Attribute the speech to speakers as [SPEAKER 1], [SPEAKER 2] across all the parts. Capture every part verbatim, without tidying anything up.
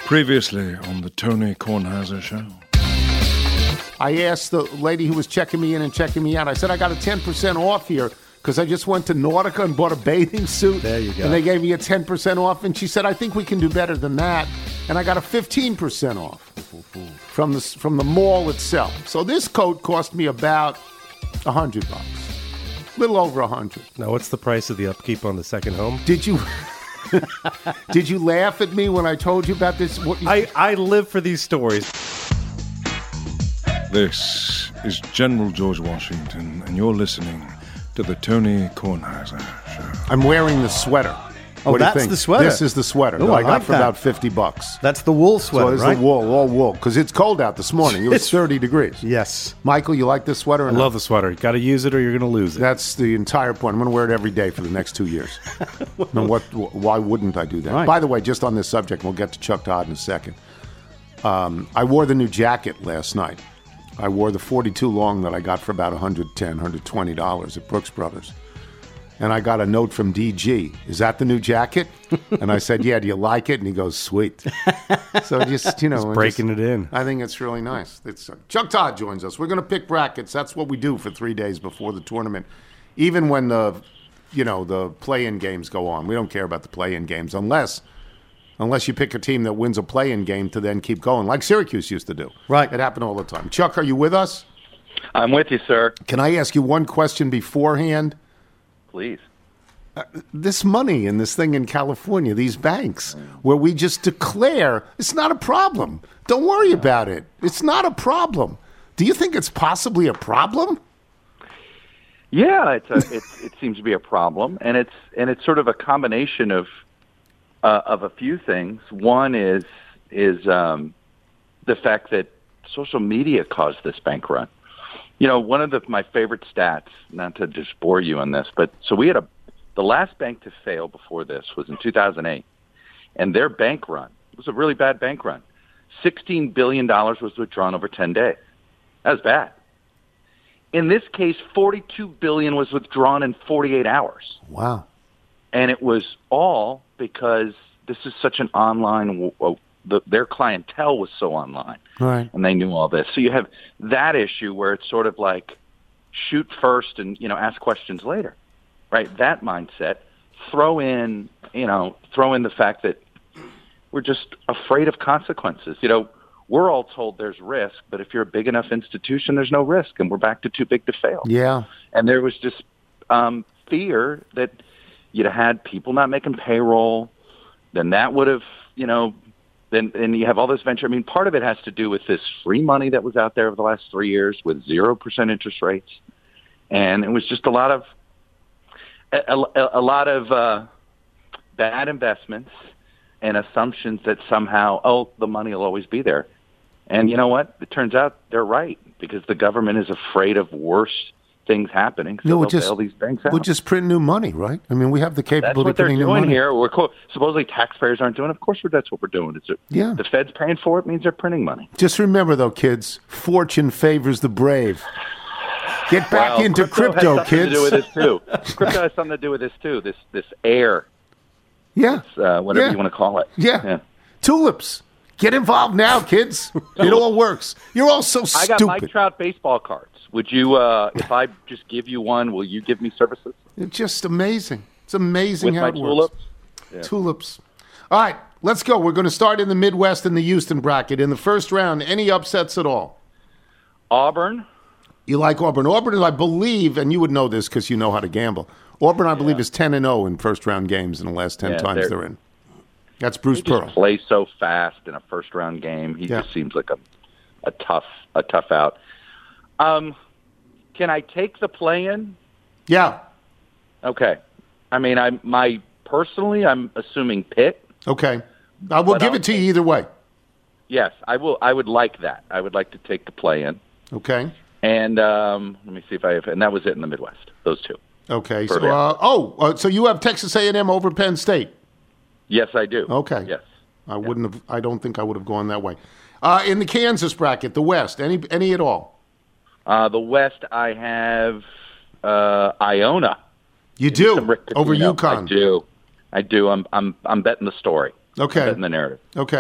[SPEAKER 1] Previously on the Tony Kornheiser Show.
[SPEAKER 2] I asked the lady who was checking me in and checking me out, I said, I got a ten percent off here because I just went to Nautica and bought a bathing suit.
[SPEAKER 3] There you go.
[SPEAKER 2] And they gave me a ten percent off. And she said, I think we can do better than that. And I got a fifteen percent off from the, from the mall itself. So this coat cost me about one hundred bucks. A little over one hundred.
[SPEAKER 3] Now, what's the price of the upkeep on the second home?
[SPEAKER 2] Did you... Did you laugh at me when I told you about this? What you...
[SPEAKER 3] I, I live for these stories.
[SPEAKER 1] This is General George Washington, and you're listening to the Tony Kornheiser Show.
[SPEAKER 2] I'm wearing the sweater.
[SPEAKER 4] Oh,
[SPEAKER 2] what do you
[SPEAKER 4] that's
[SPEAKER 2] think?
[SPEAKER 4] the sweater.
[SPEAKER 2] This is the sweater
[SPEAKER 4] Oh,
[SPEAKER 2] that
[SPEAKER 4] I
[SPEAKER 2] I got
[SPEAKER 4] like
[SPEAKER 2] for
[SPEAKER 4] that.
[SPEAKER 2] about fifty bucks.
[SPEAKER 4] That's the wool sweater,
[SPEAKER 2] So it's
[SPEAKER 4] right?
[SPEAKER 2] the wool, all wool, because it's cold out this morning. It was thirty degrees.
[SPEAKER 4] Yes.
[SPEAKER 2] Michael, you like this sweater? Or
[SPEAKER 3] I
[SPEAKER 2] not?
[SPEAKER 3] love the sweater. You got to use it or you're going to lose it.
[SPEAKER 2] That's the entire point. I'm going to wear it every day for the next two years. Now, what? Why wouldn't I do that?
[SPEAKER 4] Right.
[SPEAKER 2] By the way, just on this subject, we'll get to Chuck Todd in a second. Um, I wore the new jacket last night. I wore the forty-two long that I got for about one hundred ten dollars, one hundred twenty dollars at Brooks Brothers. And I got a note from D G. Is that the new jacket? And I said, yeah, do you like it? And he goes, sweet. So just, you know.
[SPEAKER 3] Just breaking
[SPEAKER 2] just,
[SPEAKER 3] it in.
[SPEAKER 2] I think it's really nice. It's, uh, Chuck Todd joins us. We're going to pick brackets. That's what we do for three days before the tournament. Even when the, you know, the play-in games go on. We don't care about the play-in games unless, unless you pick a team that wins a play-in game to then keep going, like Syracuse used to do.
[SPEAKER 4] Right.
[SPEAKER 2] It happened all the time. Chuck, are you with us?
[SPEAKER 5] I'm with you, sir.
[SPEAKER 2] Can I ask you one question beforehand?
[SPEAKER 5] Please.
[SPEAKER 2] This money in this thing in California, these banks, where we just declare it's not a problem. Don't worry about it. It's not a problem. Do you think it's possibly a problem?
[SPEAKER 5] Yeah, it's a, it's, it seems to be a problem, and it's and it's sort of a combination of uh, of a few things. One is is um, the fact that social media caused this bank run. You know, one of the, my favorite stats, not to just bore you on this, but so we had a the last bank to fail before this was in two thousand eight, and their bank run was a really bad bank run. sixteen billion dollars was withdrawn over ten days. That was bad. In this case, forty-two billion dollars was withdrawn in forty-eight hours.
[SPEAKER 2] Wow.
[SPEAKER 5] And it was all because this is such an online, the, their clientele was so online.
[SPEAKER 2] Right.
[SPEAKER 5] And they knew all this. So you have that issue where it's sort of like shoot first and, you know, ask questions later. Right? That mindset. Throw in, you know, throw in the fact that we're just afraid of consequences. You know, we're all told there's risk, but if you're a big enough institution, there's no risk, and we're back to too big to fail.
[SPEAKER 2] Yeah.
[SPEAKER 5] And there was just um, fear that you'd had people not making payroll, then that would have, you know, then and you have all this venture. I mean, part of it has to do with this free money that was out there over the last three years with zero percent interest rates, and it was just a lot of a, a, a lot of uh, bad investments and assumptions that somehow, oh, the money will always be there. And you know what? It turns out they're right because the government is afraid of worse things happening. So
[SPEAKER 2] No, we'll
[SPEAKER 5] they'll
[SPEAKER 2] just,
[SPEAKER 5] bail these banks out.
[SPEAKER 2] we'll just print new money, right? I mean, we have the
[SPEAKER 5] That's
[SPEAKER 2] capability
[SPEAKER 5] what
[SPEAKER 2] of
[SPEAKER 5] they're
[SPEAKER 2] printing new
[SPEAKER 5] doing
[SPEAKER 2] money.
[SPEAKER 5] here. We're co- supposedly taxpayers aren't doing it. Of course, that's what we're doing. It's a,
[SPEAKER 2] Yeah.
[SPEAKER 5] The Fed's paying for it means they're printing money.
[SPEAKER 2] Just remember, though, kids, fortune favors the brave. Get back
[SPEAKER 5] Well,
[SPEAKER 2] into crypto,
[SPEAKER 5] has something
[SPEAKER 2] kids.
[SPEAKER 5] To do with this too. Crypto has something to do with this too. This this air,
[SPEAKER 2] Yeah.
[SPEAKER 5] uh, whatever
[SPEAKER 2] Yeah.
[SPEAKER 5] you want to call it.
[SPEAKER 2] Yeah.
[SPEAKER 5] yeah.
[SPEAKER 2] Tulips. Get involved now, kids. It all works. You're all so
[SPEAKER 5] I
[SPEAKER 2] stupid.
[SPEAKER 5] got Mike Trout baseball cards. Would you, uh, if I just give you one, will you give me services?
[SPEAKER 2] It's just amazing. It's amazing
[SPEAKER 5] With
[SPEAKER 2] how
[SPEAKER 5] my
[SPEAKER 2] it
[SPEAKER 5] tulips?
[SPEAKER 2] works.
[SPEAKER 5] Yeah.
[SPEAKER 2] Tulips. All right, let's go. We're going to start in the Midwest in the Houston bracket. In the first round, any upsets at all?
[SPEAKER 5] Auburn.
[SPEAKER 2] You like Auburn. Auburn, I believe, and you would know this because you know how to gamble. Auburn, I believe, is ten and oh in first-round games in the last ten
[SPEAKER 5] Yeah,
[SPEAKER 2] times
[SPEAKER 5] they're-
[SPEAKER 2] they're in. That's Bruce
[SPEAKER 5] He just
[SPEAKER 2] Pearl.
[SPEAKER 5] plays so fast in a first-round game. He
[SPEAKER 2] Yeah.
[SPEAKER 5] just seems like a, a tough, a tough out. Um, can I take the play-in?
[SPEAKER 2] Yeah.
[SPEAKER 5] Okay. I mean, I my personally, I'm assuming Pitt.
[SPEAKER 2] Okay. I will
[SPEAKER 5] But
[SPEAKER 2] give
[SPEAKER 5] I'll
[SPEAKER 2] it to you either way.
[SPEAKER 5] Yes, I will. I would like that. I would like to take the play-in.
[SPEAKER 2] Okay.
[SPEAKER 5] And um, let me see if I have. And that was it in the Midwest. Those two.
[SPEAKER 2] Okay. So,
[SPEAKER 5] Perfect.
[SPEAKER 2] uh, oh, uh, so you have Texas A and M over Penn State.
[SPEAKER 5] Yes, I do.
[SPEAKER 2] Okay.
[SPEAKER 5] Yes.
[SPEAKER 2] I wouldn't have. I don't think I would have gone that way. Uh, in the Kansas bracket, the West, any any at all?
[SPEAKER 5] Uh, the West, I have uh, Iona.
[SPEAKER 2] You
[SPEAKER 5] Some
[SPEAKER 2] do
[SPEAKER 5] Rick
[SPEAKER 2] over
[SPEAKER 5] Pitino.
[SPEAKER 2] UConn.
[SPEAKER 5] I do. I do. I'm I'm I'm betting the story.
[SPEAKER 2] Okay.
[SPEAKER 5] I'm betting the narrative.
[SPEAKER 2] Okay.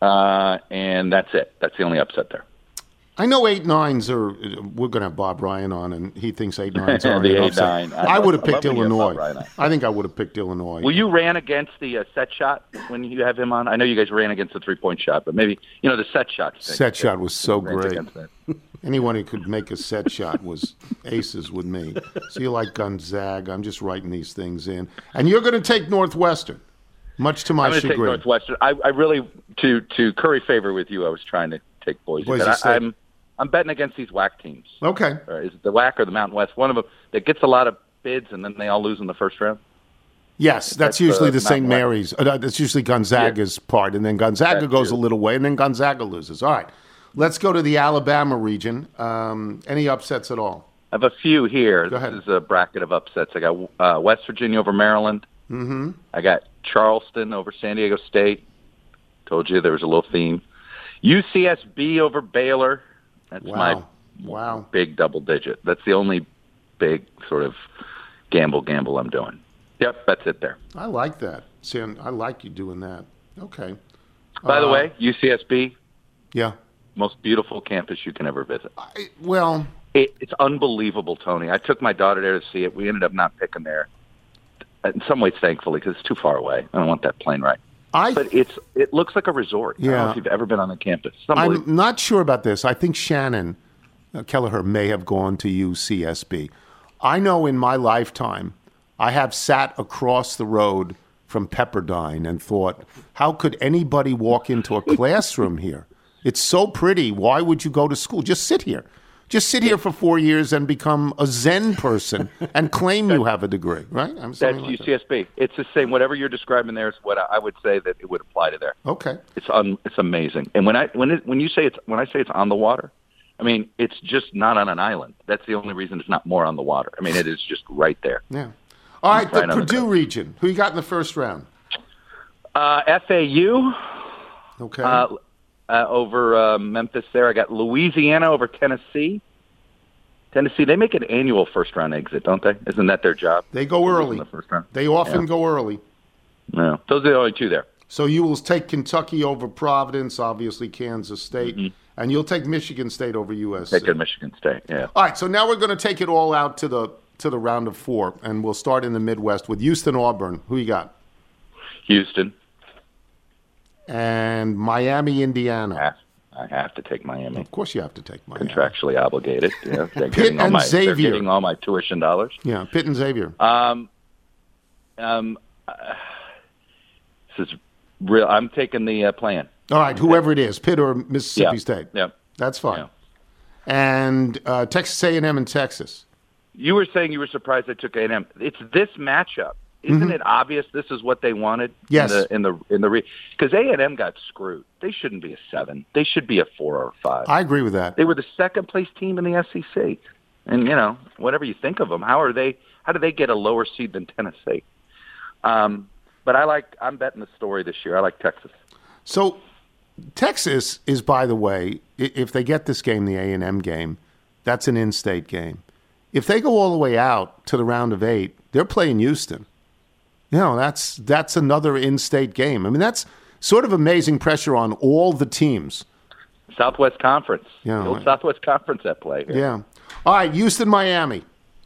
[SPEAKER 5] Uh, and that's it. That's the only upset there.
[SPEAKER 2] I know eight nines are. We're going to have Bob Ryan on, and he thinks eight nines are
[SPEAKER 5] the
[SPEAKER 2] an
[SPEAKER 5] eight
[SPEAKER 2] upset.
[SPEAKER 5] nine.
[SPEAKER 2] I, I would have picked
[SPEAKER 5] when you have
[SPEAKER 2] Illinois.
[SPEAKER 5] Bob Ryan on.
[SPEAKER 2] I think I would have picked Illinois.
[SPEAKER 5] Well, you ran against the uh, set shot when you have him on. I know you guys ran against the three point shot, but maybe you know the set shot. Thing.
[SPEAKER 2] Set shot was so
[SPEAKER 5] Ran
[SPEAKER 2] great.
[SPEAKER 5] against that.
[SPEAKER 2] Anyone who could make a set shot was aces with me. So you like Gonzaga. I'm just writing these things in. And you're going to take Northwestern, much to my
[SPEAKER 5] I'm going to take
[SPEAKER 2] chagrin.
[SPEAKER 5] Northwestern. I, I really, to to curry favor with you, I was trying to take Boise.
[SPEAKER 2] Boise
[SPEAKER 5] but
[SPEAKER 2] State.
[SPEAKER 5] I, I'm I'm betting against these W A C teams.
[SPEAKER 2] Okay.
[SPEAKER 5] Or is it the W A C or the Mountain West? One of them that gets a lot of bids and then they all lose in the first round.
[SPEAKER 2] Yes, that's,
[SPEAKER 5] That's,
[SPEAKER 2] usually
[SPEAKER 5] uh,
[SPEAKER 2] the Saint
[SPEAKER 5] Mountain
[SPEAKER 2] Mary's. Uh, that's usually Gonzaga's part, and then Gonzaga
[SPEAKER 5] That's
[SPEAKER 2] goes
[SPEAKER 5] true.
[SPEAKER 2] a little way, and then Gonzaga loses. All right, let's go to the Alabama region. Um, any upsets at all?
[SPEAKER 5] I have a few here.
[SPEAKER 2] Go ahead.
[SPEAKER 5] This is a bracket of upsets. I got uh, West Virginia over Maryland.
[SPEAKER 2] Mm-hmm.
[SPEAKER 5] I got Charleston over San Diego State. Told you there was a little theme. U C S B over Baylor. That's
[SPEAKER 2] Wow.
[SPEAKER 5] my
[SPEAKER 2] Wow.
[SPEAKER 5] big double digit. That's the only big sort of gamble gamble I'm doing. Yep, that's it there.
[SPEAKER 2] I like that. See, I like you doing that. Okay.
[SPEAKER 5] By the
[SPEAKER 2] Uh,
[SPEAKER 5] way, U C S B,
[SPEAKER 2] Yeah.
[SPEAKER 5] most beautiful campus you can ever visit.
[SPEAKER 2] I, well,
[SPEAKER 5] It, it's unbelievable, Tony. I took my daughter there to see it. We ended up not picking there. In some ways, thankfully, because it's too far away. I don't want that plane ride.
[SPEAKER 2] I
[SPEAKER 5] But it's it looks like a resort. I don't
[SPEAKER 2] Yeah.
[SPEAKER 5] know if you've ever been on the campus. It's unbelievable.
[SPEAKER 2] I'm not sure about this. I think Shannon uh, Kelleher may have gone to U C S B. I know in my lifetime, I have sat across the road from Pepperdine and thought, how could anybody walk into a classroom here? It's so pretty. Why would you go to school? Just sit here. Just sit here for four years and become a Zen person and claim you have a degree, right? I'm
[SPEAKER 5] That's
[SPEAKER 2] something like that.
[SPEAKER 5] U C S B. It's the same. Whatever you're describing there is what I I would say that it would apply to there.
[SPEAKER 2] Okay.
[SPEAKER 5] It's un, it's amazing. And when I when it, when you say it's when I say it's on the water, I mean it's just not on an island. That's the only reason it's not more on the water. I mean it is just right there.
[SPEAKER 2] Yeah. All right, the
[SPEAKER 5] Right on the
[SPEAKER 2] Purdue
[SPEAKER 5] coast.
[SPEAKER 2] region. Who you got in the first round?
[SPEAKER 5] Uh, F A U
[SPEAKER 2] Okay.
[SPEAKER 5] uh, uh, over uh, Memphis. There, I got Louisiana over Tennessee. Tennessee, they make an annual first round exit, don't they? Isn't that their job?
[SPEAKER 2] they go
[SPEAKER 5] In
[SPEAKER 2] early.
[SPEAKER 5] the first round.
[SPEAKER 2] They often
[SPEAKER 5] Yeah.
[SPEAKER 2] go early.
[SPEAKER 5] No, those are the only two there.
[SPEAKER 2] So you will take Kentucky over Providence, obviously Kansas State,
[SPEAKER 5] Mm-hmm.
[SPEAKER 2] and you'll take Michigan State over U S C.
[SPEAKER 5] Take good Michigan State. Yeah.
[SPEAKER 2] All right, so now we're going to take it all out to the to the round of four, and we'll start in the Midwest with Houston, Auburn. Who you got?
[SPEAKER 5] Houston.
[SPEAKER 2] And Miami, Indiana.
[SPEAKER 5] I have, I have to take Miami.
[SPEAKER 2] Of course, you have to take Miami.
[SPEAKER 5] Contractually obligated. You know, they're
[SPEAKER 2] Pitt
[SPEAKER 5] getting all
[SPEAKER 2] and
[SPEAKER 5] my they're
[SPEAKER 2] Xavier.
[SPEAKER 5] getting all my tuition dollars.
[SPEAKER 2] Yeah, Pitt and Xavier.
[SPEAKER 5] Um, um, uh, this is real. I'm taking the uh, plan.
[SPEAKER 2] All right, whoever it is, Pitt or Mississippi
[SPEAKER 5] Yeah.
[SPEAKER 2] State.
[SPEAKER 5] Yeah.
[SPEAKER 2] That's fine.
[SPEAKER 5] Yeah.
[SPEAKER 2] And uh, Texas A and M and Texas.
[SPEAKER 5] You were saying you were surprised I took A and M. It's this matchup. Isn't it obvious this is what they wanted?
[SPEAKER 2] Mm-hmm. Yes.
[SPEAKER 5] In the in the in the re- because A and M got screwed. They shouldn't be a seven. They should be a four or a five.
[SPEAKER 2] I agree with that.
[SPEAKER 5] They were the second place team in the S E C, and you know whatever you think of them, how are they? How do they get a lower seed than Tennessee? Um, but I like. I'm betting the story this year. I like Texas.
[SPEAKER 2] So Texas is, by the way, i- if they get this game, the A and M game, that's an in-state game. If they go all the way out to the round of eight, they're playing Houston. You know, that's that's another in-state game. I mean, that's sort of amazing pressure on all the teams.
[SPEAKER 5] Southwest Conference.
[SPEAKER 2] Yeah,
[SPEAKER 5] the old
[SPEAKER 2] right.
[SPEAKER 5] Southwest Conference at play here.
[SPEAKER 2] Yeah. All right, Houston, Miami.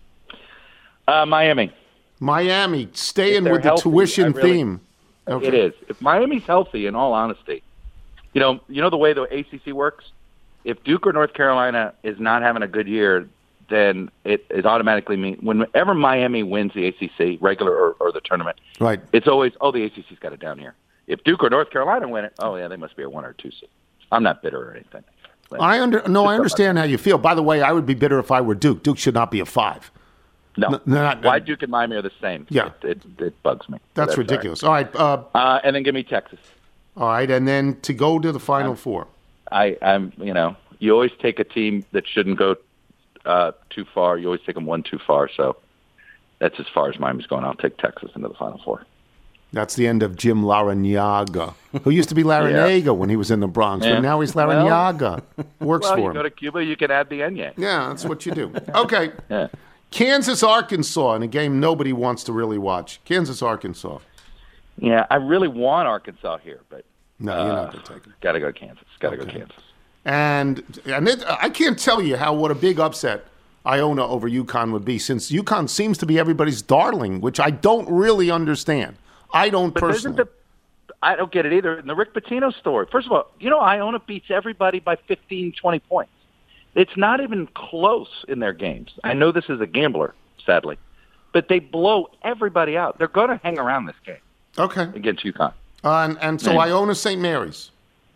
[SPEAKER 5] Uh, Miami.
[SPEAKER 2] Miami, staying
[SPEAKER 5] they're
[SPEAKER 2] with the
[SPEAKER 5] healthy,
[SPEAKER 2] tuition
[SPEAKER 5] I really-
[SPEAKER 2] theme. Okay.
[SPEAKER 5] It is. If Miami's healthy, in all honesty, you know, you know the way the A C C works. If Duke or North Carolina is not having a good year, then it, it automatically means whenever Miami wins the A C C, regular or, or the tournament,
[SPEAKER 2] Right.
[SPEAKER 5] it's always, oh, the A C C's got it down here. If Duke or North Carolina win it, oh yeah, they must be a one or two seed. I'm not bitter or anything. But
[SPEAKER 2] I under no,
[SPEAKER 5] just
[SPEAKER 2] I understand how you feel. By the way, I would be bitter if I were Duke. Duke should not be a five.
[SPEAKER 5] No,
[SPEAKER 2] No, not-
[SPEAKER 5] why Duke and Miami are the same?
[SPEAKER 2] Yeah.
[SPEAKER 5] it, it, it bugs me.
[SPEAKER 2] That's,
[SPEAKER 5] all right.
[SPEAKER 2] ridiculous. All right, uh,
[SPEAKER 5] Uh, and then give me Texas.
[SPEAKER 2] all right, and then to go to the Final Four.
[SPEAKER 5] I, I'm, you know, you always take a team that shouldn't go uh, too far. You always take them one too far. So that's as far as Miami's going. I'll take Texas into the Final Four.
[SPEAKER 2] That's the end of Jim Larrañaga, who used to be Larrañaga when he was in the Bronx,
[SPEAKER 5] Yeah.
[SPEAKER 2] but now he's Larrañaga. Works
[SPEAKER 5] Well,
[SPEAKER 2] for
[SPEAKER 5] you
[SPEAKER 2] him.
[SPEAKER 5] go to Cuba, you can add the Enye.
[SPEAKER 2] Yeah, that's what you do. Okay.
[SPEAKER 5] Yeah.
[SPEAKER 2] Kansas, Arkansas, in a game nobody wants to really watch. Kansas, Arkansas.
[SPEAKER 5] Yeah, I really want Arkansas here, but
[SPEAKER 2] No,
[SPEAKER 5] uh,
[SPEAKER 2] you're not going to take them.
[SPEAKER 5] Got to go Kansas. Got to
[SPEAKER 2] Okay.
[SPEAKER 5] go Kansas.
[SPEAKER 2] And and it, I can't tell you how what a big upset Iona over UConn would be, since UConn seems to be everybody's darling, which I don't really understand. I don't
[SPEAKER 5] But
[SPEAKER 2] personally.
[SPEAKER 5] isn't the, I don't get it either. In the Rick Pitino story, first of all, you know Iona beats everybody by fifteen, twenty points. It's not even close in their games. I know this is a gambler, sadly, but they blow everybody out. They're going to hang around this game
[SPEAKER 2] Okay.
[SPEAKER 5] against UConn.
[SPEAKER 2] Uh, and, and so
[SPEAKER 5] And-
[SPEAKER 2] Iona Saint Mary's.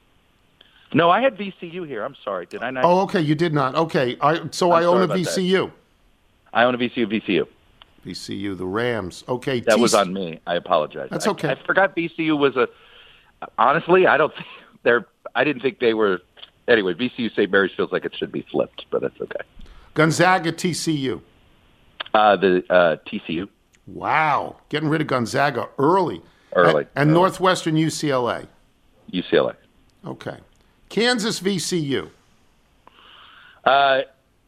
[SPEAKER 5] No, I had V C U here. I'm sorry. Did I not?
[SPEAKER 2] Oh, okay. You did not. Okay. I, so
[SPEAKER 5] I'm sorry
[SPEAKER 2] Iona
[SPEAKER 5] about
[SPEAKER 2] V C U.
[SPEAKER 5] Iona V C U, V C U.
[SPEAKER 2] V C U, the Rams. Okay.
[SPEAKER 5] That
[SPEAKER 2] T-
[SPEAKER 5] was on me. I apologize.
[SPEAKER 2] That's
[SPEAKER 5] I-
[SPEAKER 2] okay.
[SPEAKER 5] I, forgot V C U was a. Honestly, I don't think they're. I didn't think they were. Anyway, V C U Saint Mary's feels like it should be flipped, but that's okay.
[SPEAKER 2] Gonzaga T C U.
[SPEAKER 5] Uh, the uh, T C U
[SPEAKER 2] Wow. Getting rid of Gonzaga early.
[SPEAKER 5] Early.
[SPEAKER 2] And, and
[SPEAKER 5] Early.
[SPEAKER 2] Northwestern U C L A.
[SPEAKER 5] U C L A.
[SPEAKER 2] Okay. Kansas V C U.
[SPEAKER 5] Uh, uh,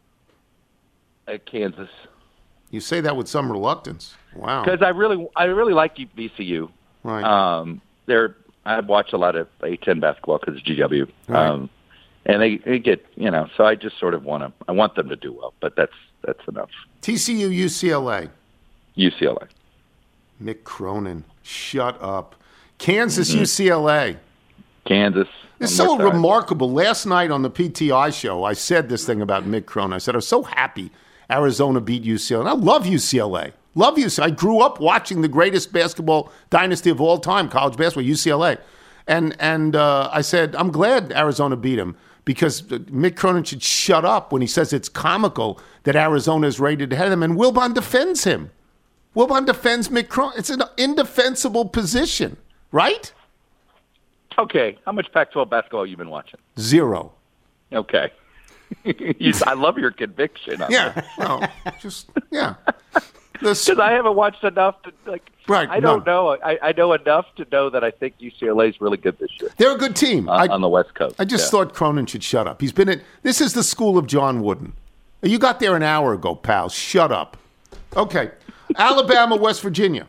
[SPEAKER 5] Kansas.
[SPEAKER 2] You say that with some reluctance. Wow.
[SPEAKER 5] Because I really, I really like V C U.
[SPEAKER 2] Right.
[SPEAKER 5] Um, they're. I've watched a lot of A ten basketball because of G W.
[SPEAKER 2] Right.
[SPEAKER 5] Um, and they, they get, you know. So I just sort of want to. I want them to do well, but that's that's enough.
[SPEAKER 2] T C U U C L A.
[SPEAKER 5] U C L A.
[SPEAKER 2] Mick Cronin. Shut up. Kansas
[SPEAKER 5] Mm-hmm.
[SPEAKER 2] U C L A.
[SPEAKER 5] Kansas.
[SPEAKER 2] It's
[SPEAKER 5] One
[SPEAKER 2] so
[SPEAKER 5] more time.
[SPEAKER 2] remarkable. Last night on the P T I show, I said this thing about Mick Cronin. I said, I was so happy Arizona beat U C L A. And I love U C L A. Love U C L A. I grew up watching the greatest basketball dynasty of all time, college basketball, U C L A. And and uh, I said, I'm glad Arizona beat him, because Mick Cronin should shut up when he says it's comical that Arizona is rated ahead of him. And Wilbon defends him. Wilbon defends Mick Cronin. It's an indefensible position, right?
[SPEAKER 5] Okay, how much Pac twelve basketball you been watching?
[SPEAKER 2] Zero.
[SPEAKER 5] Okay. you, I love your conviction. On
[SPEAKER 2] Yeah. Well, just, yeah. This,
[SPEAKER 5] Because I haven't watched enough to, like,
[SPEAKER 2] Right,
[SPEAKER 5] I don't
[SPEAKER 2] no.
[SPEAKER 5] know. I, I know enough to know that I think U C L A is really good this year
[SPEAKER 2] they're a good team.
[SPEAKER 5] on,
[SPEAKER 2] I,
[SPEAKER 5] on the West Coast.
[SPEAKER 2] I just
[SPEAKER 5] Yeah.
[SPEAKER 2] thought Cronin should shut up. He's been at, this is the school of John Wooden. You got there an hour ago, pal. Shut up. Okay. Alabama, West Virginia.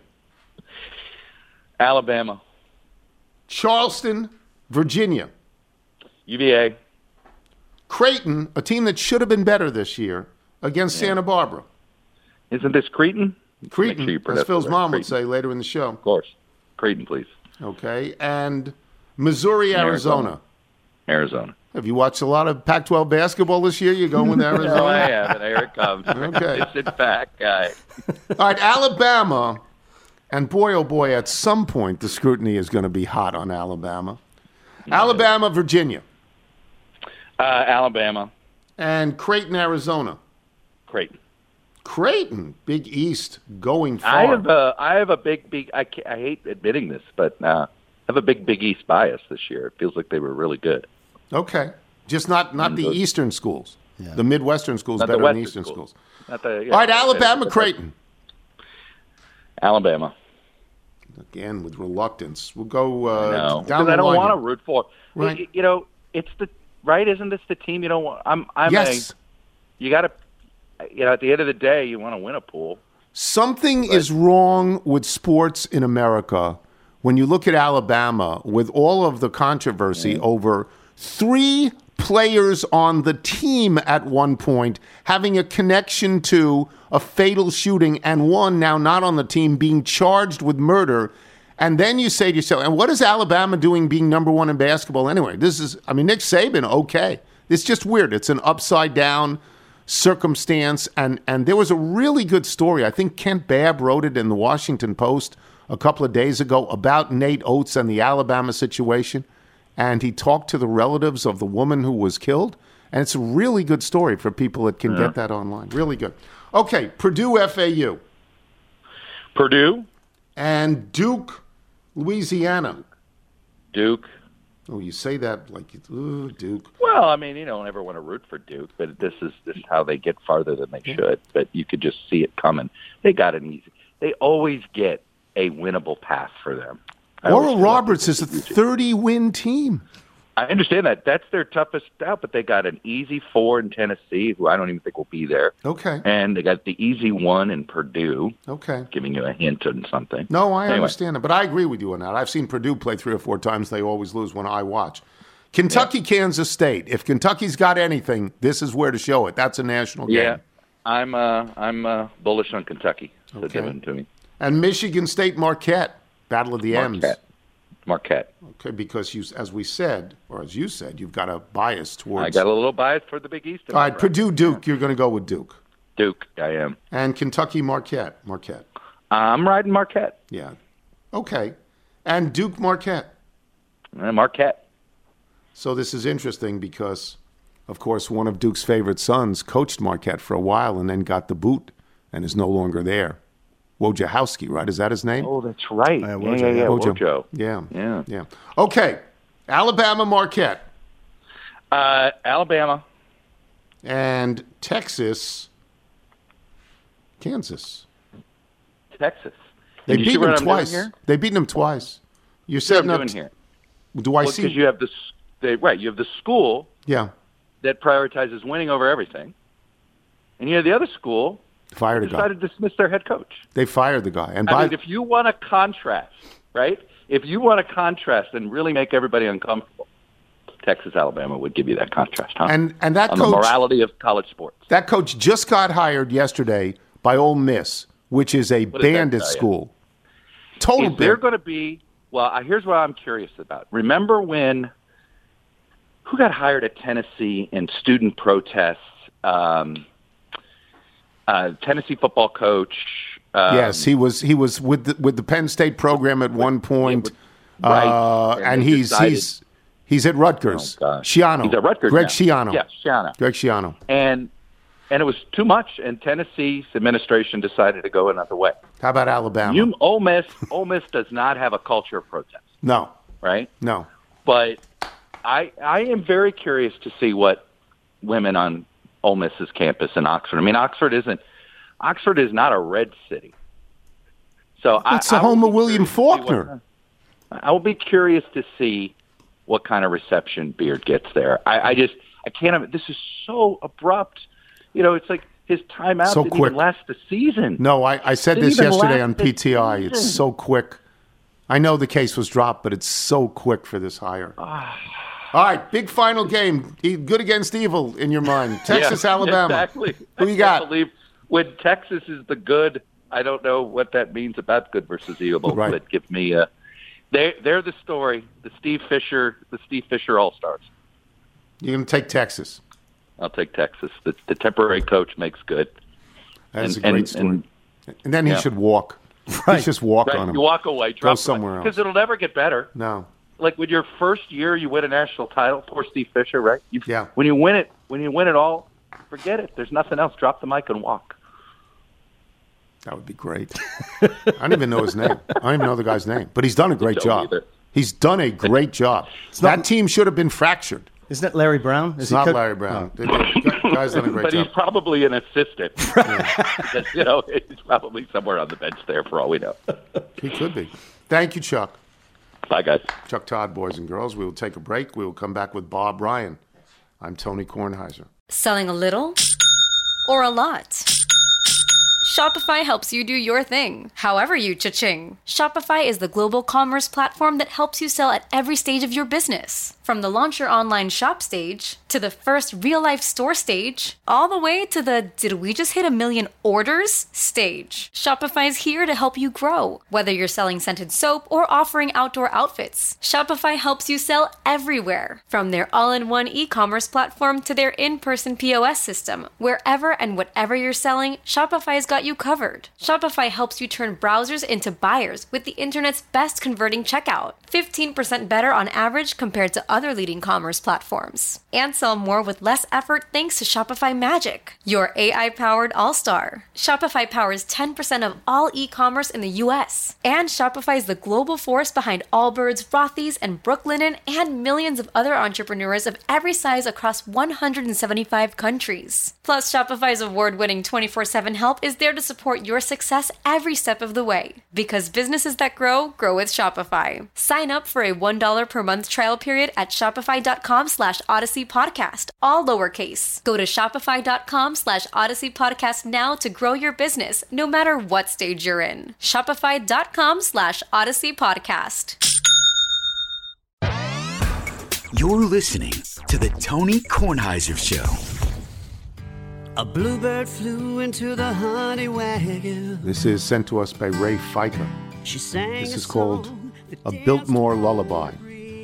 [SPEAKER 5] Alabama,
[SPEAKER 2] Charleston, Virginia.
[SPEAKER 5] U V A,
[SPEAKER 2] Creighton, a team that should have been better this year, against Santa Barbara.
[SPEAKER 5] isn't this Creighton?
[SPEAKER 2] Creighton,
[SPEAKER 5] Make sure you
[SPEAKER 2] as
[SPEAKER 5] pronounce
[SPEAKER 2] Phil's
[SPEAKER 5] it right.
[SPEAKER 2] mom would
[SPEAKER 5] Creighton.
[SPEAKER 2] say later in the show.
[SPEAKER 5] Of course. Creighton, please.
[SPEAKER 2] Okay. And Missouri, Arizona.
[SPEAKER 5] Arizona. Arizona.
[SPEAKER 2] Have you watched a lot of Pac twelve basketball this year? You're going with Arizona?
[SPEAKER 5] No, I haven't. Here it comes.
[SPEAKER 2] Okay.
[SPEAKER 5] It's in fact, guy.
[SPEAKER 2] All right, Alabama, and boy, oh boy, at some point the scrutiny is going to be hot on Alabama. Alabama, Virginia,
[SPEAKER 5] Uh, Alabama,
[SPEAKER 2] and Creighton, Arizona.
[SPEAKER 5] Creighton.
[SPEAKER 2] Creighton, Big East, going far.
[SPEAKER 5] I have a, I have a big, big. I, can't, I hate admitting this, but uh, I have a big Big East bias this year. It feels like they were really good.
[SPEAKER 2] Okay, just not not the
[SPEAKER 5] Those-
[SPEAKER 2] Eastern schools. The Midwestern schools
[SPEAKER 5] Not the
[SPEAKER 2] better than
[SPEAKER 5] Western
[SPEAKER 2] Eastern
[SPEAKER 5] schools.
[SPEAKER 2] schools.
[SPEAKER 5] Not the, yeah,
[SPEAKER 2] All right,
[SPEAKER 5] yeah,
[SPEAKER 2] Alabama,
[SPEAKER 5] yeah.
[SPEAKER 2] Creighton.
[SPEAKER 5] Alabama.
[SPEAKER 2] Again, with reluctance. We'll go uh,
[SPEAKER 5] No,
[SPEAKER 2] down
[SPEAKER 5] because
[SPEAKER 2] the
[SPEAKER 5] I don't
[SPEAKER 2] line.
[SPEAKER 5] want to root for.
[SPEAKER 2] Right.
[SPEAKER 5] You, you know, it's the right. Isn't this the team you don't want? I'm. I'm
[SPEAKER 2] Yes.
[SPEAKER 5] a. You got to. You know, at the end of the day, you want to win a pool.
[SPEAKER 2] Something is wrong with sports in America when you look at Alabama with all of the controversy over three players on the team at one point having a connection to a fatal shooting, and one now not on the team being charged with murder. And then you say to yourself, and what is Alabama doing being number one in basketball anyway? This is, I mean, Nick Saban, okay. It's just weird. It's an upside down circumstance. And, and there was a really good story. I think Kent Babb wrote it in the Washington Post a couple of days ago about Nate Oates and the Alabama situation. And he talked to the relatives of the woman who was killed. And it's a really good story for people that can
[SPEAKER 5] Yeah.
[SPEAKER 2] get that online. Really good. Okay, Purdue, F A U.
[SPEAKER 5] Purdue,
[SPEAKER 2] And Duke, Louisiana.
[SPEAKER 5] Duke.
[SPEAKER 2] Oh, you say that like, ooh, Duke.
[SPEAKER 5] Well, I mean, you don't ever want to root for Duke, but this is this is how they get farther than they should. But you could just see it coming. They got an easy. They always get a winnable path for them. I always
[SPEAKER 2] Oral
[SPEAKER 5] feel like
[SPEAKER 2] Roberts
[SPEAKER 5] it's
[SPEAKER 2] is a
[SPEAKER 5] huge.
[SPEAKER 2] thirty-win team.
[SPEAKER 5] I understand that. That's their toughest out, but they got an easy four in Tennessee, who I don't even think will be there.
[SPEAKER 2] Okay.
[SPEAKER 5] And they got the easy one in Purdue.
[SPEAKER 2] Okay.
[SPEAKER 5] Giving you a hint on something.
[SPEAKER 2] No, I
[SPEAKER 5] anyway.
[SPEAKER 2] understand that, but I agree with you on that. I've seen Purdue play three or four times. They always lose when I watch. Kentucky, yeah. Kansas State. If Kentucky's got anything, this is where to show it. That's a national game.
[SPEAKER 5] Yeah, I'm uh, I'm uh, bullish on Kentucky. So
[SPEAKER 2] okay.
[SPEAKER 5] give it to me.
[SPEAKER 2] And Michigan State, Marquette. Battle of the
[SPEAKER 5] Marquette.
[SPEAKER 2] M's.
[SPEAKER 5] Marquette.
[SPEAKER 2] Okay, because you, as we said, or as you said, you've got a bias towards.
[SPEAKER 5] I got a little bias for the Big East.
[SPEAKER 2] All right, Purdue, Duke. You're going to go with Duke.
[SPEAKER 5] Duke, I am.
[SPEAKER 2] And Kentucky, Marquette. Marquette.
[SPEAKER 5] I'm riding Marquette.
[SPEAKER 2] Yeah. Okay. And Duke, Marquette.
[SPEAKER 5] Uh, Marquette.
[SPEAKER 2] So this is interesting because, of course, one of Duke's favorite sons coached Marquette for a while and then got the boot and is no longer there. Wojciechowski, right? Is that his name?
[SPEAKER 5] Oh, that's right.
[SPEAKER 3] Uh,
[SPEAKER 5] yeah,
[SPEAKER 3] Wojo,
[SPEAKER 5] yeah, yeah.
[SPEAKER 2] Wojo.
[SPEAKER 5] Wojo.
[SPEAKER 2] Yeah.
[SPEAKER 5] Yeah.
[SPEAKER 2] Yeah. Okay. Alabama, Marquette.
[SPEAKER 5] Uh, Alabama.
[SPEAKER 2] And Texas, Kansas.
[SPEAKER 5] Texas.
[SPEAKER 2] They
[SPEAKER 5] And you
[SPEAKER 2] beat
[SPEAKER 5] see what
[SPEAKER 2] them
[SPEAKER 5] I'm
[SPEAKER 2] twice.
[SPEAKER 5] doing here?
[SPEAKER 2] They beat them twice. You're
[SPEAKER 5] See what
[SPEAKER 2] setting
[SPEAKER 5] I'm
[SPEAKER 2] up.
[SPEAKER 5] doing here.
[SPEAKER 2] Do I
[SPEAKER 5] Well,
[SPEAKER 2] see?
[SPEAKER 5] because you have this, they, right? You have the school
[SPEAKER 2] Yeah.
[SPEAKER 5] that prioritizes winning over everything, and you have the other school
[SPEAKER 2] Fired a
[SPEAKER 5] that
[SPEAKER 2] guy.
[SPEAKER 5] decided to dismiss their head coach.
[SPEAKER 2] They fired the guy. And
[SPEAKER 5] I
[SPEAKER 2] by
[SPEAKER 5] mean, if you want to contrast, right? If you want to contrast and really make everybody uncomfortable, Texas, Alabama would give you that contrast, huh?
[SPEAKER 2] and and that
[SPEAKER 5] on
[SPEAKER 2] coach
[SPEAKER 5] the morality of college sports.
[SPEAKER 2] that coach just got hired yesterday by Ole Miss, which is a
[SPEAKER 5] What does that
[SPEAKER 2] bandit
[SPEAKER 5] tell you?
[SPEAKER 2] school. Total
[SPEAKER 5] Is there
[SPEAKER 2] bandit.
[SPEAKER 5] going to be? Well, I- here's what I'm curious about. Remember when? Who got hired at Tennessee in student protests? Um, uh, Tennessee football coach. Um,
[SPEAKER 2] Yes, he was he was with the, with the Penn State program at one point,
[SPEAKER 5] with- right.
[SPEAKER 2] uh,
[SPEAKER 5] And
[SPEAKER 2] and
[SPEAKER 5] they
[SPEAKER 2] he's
[SPEAKER 5] decided-
[SPEAKER 2] he's he's at Rutgers.
[SPEAKER 5] Oh, gosh.
[SPEAKER 2] Schiano.
[SPEAKER 5] He's at Rutgers
[SPEAKER 2] Greg
[SPEAKER 5] now.
[SPEAKER 2] Schiano.
[SPEAKER 5] Yeah, Schiano.
[SPEAKER 2] Greg Schiano.
[SPEAKER 5] And and it was too much, and Tennessee's administration decided to go another way.
[SPEAKER 2] How about Alabama?
[SPEAKER 5] You, Ole Miss, Ole Miss does not have a culture of protest,
[SPEAKER 2] no,
[SPEAKER 5] right?
[SPEAKER 2] no.
[SPEAKER 5] But I I am very curious to see what women on Ole Miss's campus in Oxford. I mean, Oxford isn't Oxford is not a red city. So
[SPEAKER 2] It's
[SPEAKER 5] I,
[SPEAKER 2] the
[SPEAKER 5] I will
[SPEAKER 2] home
[SPEAKER 5] be
[SPEAKER 2] of William
[SPEAKER 5] curious to see what-
[SPEAKER 2] Faulkner.
[SPEAKER 5] I will be curious to see what kind of reception Beard gets there. I, I just I can't. This is so abrupt. You know, it's like his timeout
[SPEAKER 2] So
[SPEAKER 5] didn't
[SPEAKER 2] quick.
[SPEAKER 5] even last the season.
[SPEAKER 2] No, I, I said
[SPEAKER 5] Didn't
[SPEAKER 2] this
[SPEAKER 5] even
[SPEAKER 2] yesterday
[SPEAKER 5] last
[SPEAKER 2] on
[SPEAKER 5] the
[SPEAKER 2] P T I. It's
[SPEAKER 5] season.
[SPEAKER 2] so quick. I know the case was dropped, but it's so quick for this hire.
[SPEAKER 5] Ah.
[SPEAKER 2] All right, big final game. E- Good against evil in your mind. Texas,
[SPEAKER 5] Yeah,
[SPEAKER 2] Alabama.
[SPEAKER 5] Exactly.
[SPEAKER 2] Who
[SPEAKER 5] I
[SPEAKER 2] you
[SPEAKER 5] can't
[SPEAKER 2] got?
[SPEAKER 5] Believe when Texas is the good. I don't know what that means about good versus evil.
[SPEAKER 2] Right.
[SPEAKER 5] But give me a. They they're the story. The Steve Fisher. The Steve Fisher All Stars.
[SPEAKER 2] You're going to take Texas.
[SPEAKER 5] I'll take Texas. The, the temporary coach makes good.
[SPEAKER 2] That's
[SPEAKER 5] And-
[SPEAKER 2] a great
[SPEAKER 5] and-
[SPEAKER 2] story.
[SPEAKER 5] and-
[SPEAKER 2] And, then he
[SPEAKER 5] yeah.
[SPEAKER 2] should walk. He should just walk
[SPEAKER 5] Right,
[SPEAKER 2] on him.
[SPEAKER 5] you walk away, drop
[SPEAKER 2] somewhere else.
[SPEAKER 5] because it'll never get better.
[SPEAKER 2] No.
[SPEAKER 5] Like with your first year, you win a national title. Poor Steve Fisher, right? You,
[SPEAKER 2] Yeah.
[SPEAKER 5] When you win it, when you win it all, forget it. There's nothing else. Drop the mic and walk.
[SPEAKER 2] That would be great. I don't even know his name. I don't even know the guy's name. But he's done a great
[SPEAKER 5] Don't
[SPEAKER 2] job.
[SPEAKER 5] either.
[SPEAKER 2] He's done a great job. That team should have been fractured.
[SPEAKER 3] Isn't that Larry Brown? Is
[SPEAKER 2] It's
[SPEAKER 3] he
[SPEAKER 2] not
[SPEAKER 3] co-
[SPEAKER 2] Larry Brown.
[SPEAKER 3] Oh.
[SPEAKER 2] The guy's done a great
[SPEAKER 5] But
[SPEAKER 2] job.
[SPEAKER 5] he's probably an assistant. Because, you know, he's probably somewhere on the bench there for all we know.
[SPEAKER 2] He could be. Thank you, Chuck.
[SPEAKER 5] Bye, guys.
[SPEAKER 2] Chuck Todd, boys and girls. We will take a break. We will come back with Bob Ryan. I'm Tony Kornheiser.
[SPEAKER 4] Selling a little or a lot? Shopify helps you do your thing, however you cha-ching. Shopify is the global commerce platform that helps you sell at every stage of your business. From the launch your online shop stage, to the first real-life store stage, all the way to the did we just hit a million orders stage. Shopify's here to help you grow. Whether you're selling scented soap or offering outdoor outfits, Shopify helps you sell everywhere. From their all-in-one e-commerce platform to their in-person P O S system, wherever and whatever you're selling, Shopify's got you covered. Shopify helps you turn browsers into buyers with the internet's best converting checkout. fifteen percent better on average compared to other leading commerce platforms. And sell more with less effort thanks to Shopify Magic, your A I-powered all-star. Shopify powers ten percent of all e-commerce in the U S. And Shopify is the global force behind Allbirds, Rothy's, and Brooklinen, and millions of other entrepreneurs of every size across one hundred seventy-five countries. Plus, Shopify's award-winning twenty-four seven help is there there to support your success every step of the way. Because businesses that grow, grow with Shopify. Sign up for a one dollar per month trial period at shopify.com slash Odyssey Podcast, all lowercase. Go to shopify.com slash Odyssey Podcast now to grow your business, no matter what stage you're in. Shopify.com slash Odyssey Podcast.
[SPEAKER 6] You're listening to the Tony Kornheiser Show.
[SPEAKER 7] A bluebird flew into the honey wagon.
[SPEAKER 2] This is sent to us by Ray Fiker.
[SPEAKER 7] She sang
[SPEAKER 2] This
[SPEAKER 7] a
[SPEAKER 2] is called
[SPEAKER 7] song that
[SPEAKER 2] A
[SPEAKER 7] danced
[SPEAKER 2] Biltmore Lullaby.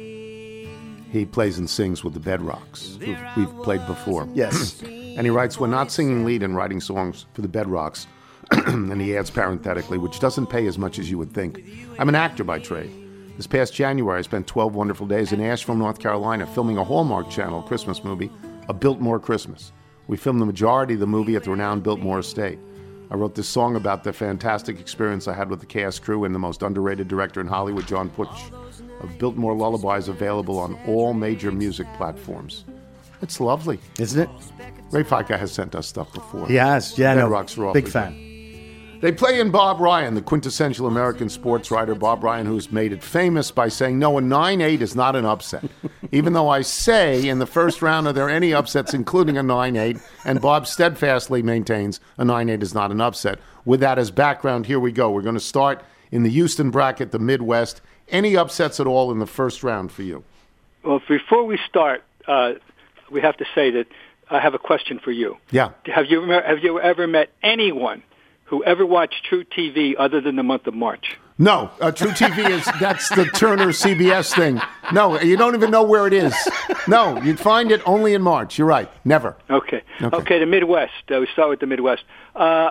[SPEAKER 7] free.
[SPEAKER 2] He plays and sings with the Bedrocks, who we've played before.
[SPEAKER 3] Yes.
[SPEAKER 2] And he writes, we're not singing lead and writing songs for the Bedrocks. And he adds parenthetically, which doesn't pay as much as you would think. I'm an actor by trade. This past January, I spent twelve wonderful days in Asheville, North Carolina, filming a Hallmark Channel Christmas movie, A Biltmore Christmas. We filmed the majority of the movie at the renowned Biltmore Estate. I wrote this song about the fantastic experience I had with the cast crew and the most underrated director in Hollywood, John Putch. Of Biltmore Lullaby is available on all major music platforms. It's lovely.
[SPEAKER 3] Isn't it?
[SPEAKER 2] Ray Fiker has sent us stuff before.
[SPEAKER 3] He has. Yeah, no.
[SPEAKER 2] Bedrocks are awfully
[SPEAKER 3] Big fan.
[SPEAKER 2] They play in Bob Ryan, the quintessential American sports writer. Bob Ryan, who's made it famous by saying, no, a nine eight is not an upset. Even though I say in the first round, are there any upsets, including a nine eight? And Bob steadfastly maintains a nine eight is not an upset. With that as background, here we go. We're going to start in the Houston bracket, the Midwest. Any upsets at all in the first round for you?
[SPEAKER 8] Well, before we start, uh, we have to say that I have a question for you.
[SPEAKER 2] Yeah.
[SPEAKER 8] Have you have you ever met anyone who ever watched True T V other than the month of March?
[SPEAKER 2] No, uh, True T V is, that's the Turner C B S thing. No, you don't even know where it is. No, you'd find it only in March. You're right. Never.
[SPEAKER 8] Okay.
[SPEAKER 2] Okay,
[SPEAKER 8] okay the Midwest. Uh, we start with the Midwest. Uh,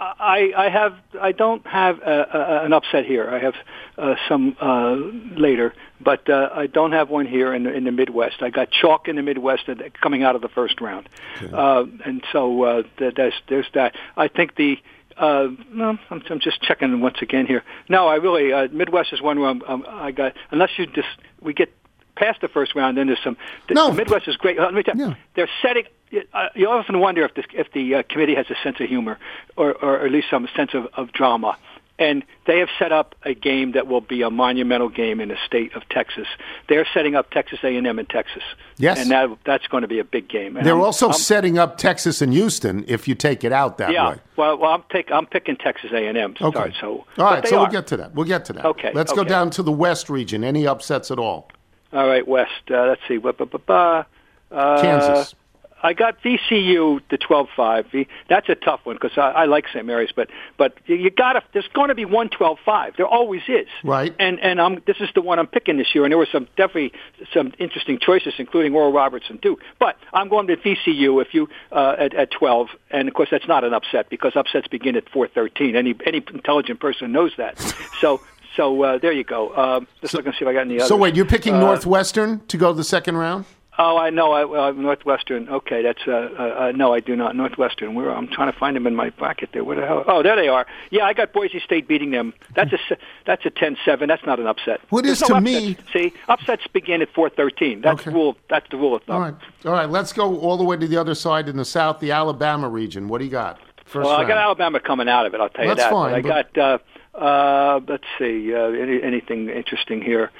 [SPEAKER 8] I, I have, I don't have a, a, an upset here. I have uh, some uh, later, but uh, I don't have one here in the, in the Midwest. I got chalk in the Midwest coming out of the first round, okay. uh, and so uh, there's there's that. I think the Uh, no, I'm, I'm just checking once again here. No, I really uh, Midwest is one where I'm, um, I got. Unless you just we get past the first round, then there's some. The,
[SPEAKER 2] no,
[SPEAKER 8] the Midwest is great. Let me tell you,
[SPEAKER 2] yeah.
[SPEAKER 8] They're setting. Uh, you often wonder if the if the uh, committee has a sense of humor, or, or at least some sense of, of drama. And they have set up a game that will be a monumental game in the state of Texas. They're setting up Texas A and M in Texas.
[SPEAKER 2] Yes.
[SPEAKER 8] And that, that's going to be a big game. And
[SPEAKER 2] They're
[SPEAKER 8] I'm,
[SPEAKER 2] also
[SPEAKER 8] I'm,
[SPEAKER 2] setting up Texas and Houston if you take it out that
[SPEAKER 8] yeah,
[SPEAKER 2] way.
[SPEAKER 8] Well, well, I'm, take, I'm picking Texas A and M to
[SPEAKER 2] okay.
[SPEAKER 8] start. So,
[SPEAKER 2] all right, so
[SPEAKER 8] are.
[SPEAKER 2] we'll get to that. We'll get to that.
[SPEAKER 8] Okay.
[SPEAKER 2] Let's
[SPEAKER 8] okay.
[SPEAKER 2] go down to the West region. Any upsets at all?
[SPEAKER 8] All right, West. Uh, let's see. Uh,
[SPEAKER 2] Kansas.
[SPEAKER 8] I got V C U to twelve five. That's a tough one because I, I like Saint Mary's, but but you got to. There's going to be one twelve five. There always is.
[SPEAKER 2] Right.
[SPEAKER 8] And and I'm this is the one I'm picking this year, and there were some definitely some interesting choices, including Oral Robertson too. But I'm going to V C U if you uh, at at twelve, and of course that's not an upset because upsets begin at four thirteen. Any any intelligent person knows that. So. So uh, there you go. Um, just so, looking to see if I got any others.
[SPEAKER 2] So wait, you're picking
[SPEAKER 8] uh,
[SPEAKER 2] Northwestern to go to the second round?
[SPEAKER 8] Oh, I know. I, uh, Northwestern. Okay, that's uh, uh, uh, no, I do not. Northwestern. Where I'm trying to find them in my bracket there. Where the hell? Oh, there they are. Yeah, I got Boise State beating them. That's a that's a ten seven. That's not an upset.
[SPEAKER 2] Well, it is
[SPEAKER 8] There's no
[SPEAKER 2] to me.
[SPEAKER 8] Upsets. See, upsets begin at four thirteen. That's
[SPEAKER 2] okay.
[SPEAKER 8] rule. That's the rule of thumb.
[SPEAKER 2] All right, all right. Let's go all the way to the other side in the South, the Alabama region. What do you got? First
[SPEAKER 8] well,
[SPEAKER 2] round.
[SPEAKER 8] I got Alabama coming out of it. I'll tell you
[SPEAKER 2] That's
[SPEAKER 8] that.
[SPEAKER 2] fine,
[SPEAKER 8] but I
[SPEAKER 2] but...
[SPEAKER 8] got. Uh, uh, let's see. Uh, any, anything interesting here?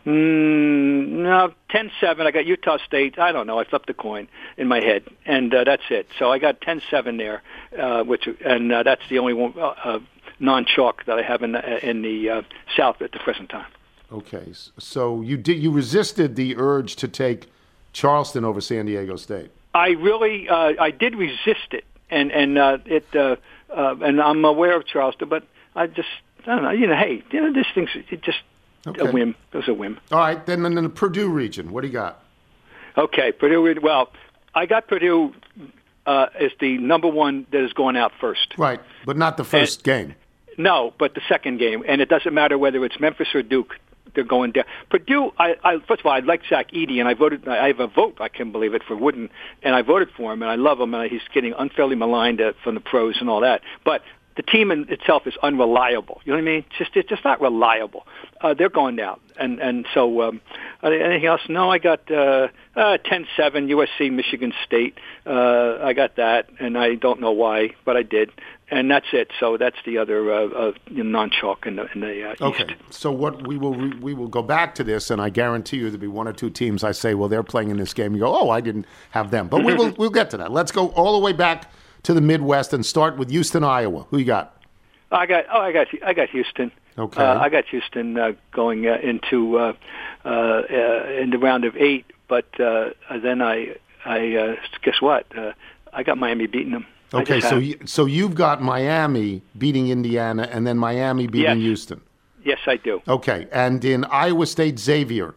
[SPEAKER 8] Mm, no, ten seven. I got Utah State. I don't know. I flipped a coin in my head, and uh, that's it. So I got ten seven there, uh, which and uh, that's the only one uh, uh, non-chalk that I have in the, in the uh, South at the present time.
[SPEAKER 2] Okay, so you did you resisted the urge to take Charleston over San Diego State?
[SPEAKER 8] I really, uh, I did resist it, and and uh, it, uh, uh, and I'm aware of Charleston, but I just, I don't know. You know, hey, you know, this thing's it just.
[SPEAKER 2] Okay.
[SPEAKER 8] A whim. It was a whim.
[SPEAKER 2] All right, then in the Purdue region, what do you got?
[SPEAKER 8] Okay, Purdue. Well, I got Purdue uh, as the number one that is going out first.
[SPEAKER 2] Right, but not the first
[SPEAKER 8] and,
[SPEAKER 2] game.
[SPEAKER 8] No, but the second game, and it doesn't matter whether it's Memphis or Duke. They're going down. Purdue. I, I first of all, I like Zach Edey, and I voted. I have a vote. I can't believe it for Wooden, and I voted for him, and I love him, and he's getting unfairly maligned uh, from the pros and all that. But the team in itself is unreliable. You know what I mean? It's just it's just not reliable. Uh, they're going down, and and so um, anything else? No, I got uh, uh, ten seven U S C Michigan State. Uh, I got that, and I don't know why, but I did. and that's it. So that's the other uh, uh, non-chalk in the in the uh,
[SPEAKER 2] Okay,
[SPEAKER 8] East.
[SPEAKER 2] so what we will we will go back to this, and I guarantee you there'll be one or two teams I say, well, they're playing in this game. You go, oh, I didn't have them, but we will we'll get to that. Let's go all the way back to the Midwest and start with Houston, Iowa. Who you got?
[SPEAKER 8] I got oh, I got I got Houston.
[SPEAKER 2] Okay,
[SPEAKER 8] uh, I got Houston uh, going uh, into uh, uh, uh, in the round of eight, but uh, then I I uh, guess what uh, I got Miami beating them.
[SPEAKER 2] Okay, so you, so you've got Miami beating Indiana, and then Miami beating
[SPEAKER 8] Yes.
[SPEAKER 2] Houston.
[SPEAKER 8] Yes, I do.
[SPEAKER 2] Okay, and in Iowa State, Xavier.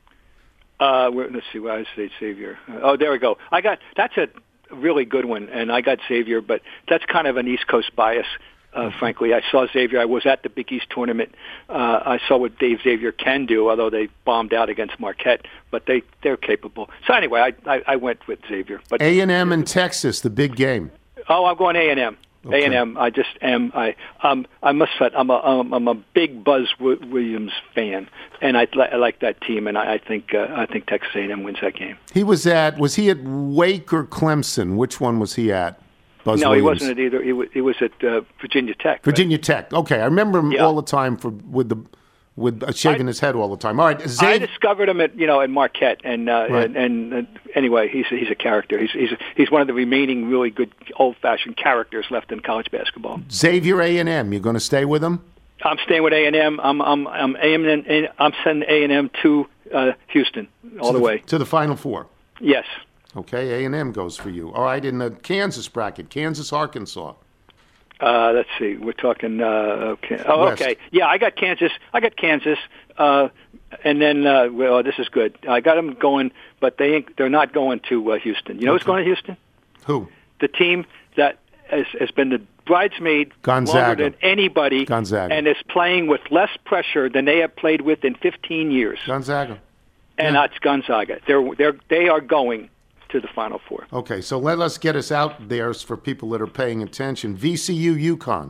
[SPEAKER 8] Uh, where, let's see, Iowa State Xavier. Uh, oh, there we go. I got that's a really good one, and I got Xavier, but that's kind of an East Coast bias. Uh, frankly, I saw Xavier. I was at the Big East tournament. Uh, I saw what Dave Xavier can do, although they bombed out against Marquette. But they they're capable. So anyway, I I, I went with Xavier. But
[SPEAKER 2] A and M and Texas, the big game.
[SPEAKER 8] Oh, I'm going A and M.
[SPEAKER 2] Okay.
[SPEAKER 8] A and M. I just am. I um. I must admit, I'm a I'm, I'm a big Buzz w- Williams fan, and I, li- I like that team, and I, I think uh, I think Texas A and M wins that game.
[SPEAKER 2] He was at. Was he at Wake or Clemson? Which one was he at? Buzz
[SPEAKER 8] no,
[SPEAKER 2] Williams.
[SPEAKER 8] he wasn't at either. He was, he was at uh, Virginia Tech.
[SPEAKER 2] Virginia Tech. Okay, I remember him
[SPEAKER 8] Yeah.
[SPEAKER 2] all the time for with the with uh, shaving
[SPEAKER 8] I-
[SPEAKER 2] his head all the time. All right,
[SPEAKER 8] I
[SPEAKER 2] Xavier.
[SPEAKER 8] discovered him at you know in Marquette, and uh,
[SPEAKER 2] Right.
[SPEAKER 8] and, and uh, anyway, he's he's a character. He's he's he's one of the remaining really good old-fashioned characters left in college basketball.
[SPEAKER 2] Xavier A and M. You're going to stay with him?
[SPEAKER 8] I'm staying with A and M. I'm I'm I'm A and M. I'm sending A and M to uh, Houston all the way.
[SPEAKER 2] to the Final Four.
[SPEAKER 8] Yes.
[SPEAKER 2] Okay, A and M goes for you. All right, in the Kansas bracket, Kansas, Arkansas.
[SPEAKER 8] Uh, let's see. We're talking. Uh, okay. Oh,
[SPEAKER 2] West.
[SPEAKER 8] okay. Yeah, I got Kansas. I got Kansas. Uh, and then, uh, well, this is good. I got them going, but they ain't, they're not going to uh, Houston. You know who's going to Houston?
[SPEAKER 2] Who?
[SPEAKER 8] The team that has, has been the bridesmaid
[SPEAKER 2] Gonzaga.
[SPEAKER 8] longer than anybody,
[SPEAKER 2] Gonzaga.
[SPEAKER 8] and is playing with less pressure than they have played with in fifteen years.
[SPEAKER 2] Gonzaga.
[SPEAKER 8] And
[SPEAKER 2] Yeah.
[SPEAKER 8] that's Gonzaga. They're they're they are going to the Final Four.
[SPEAKER 2] Okay, so let us get us out there for people that are paying attention. V C U, UConn.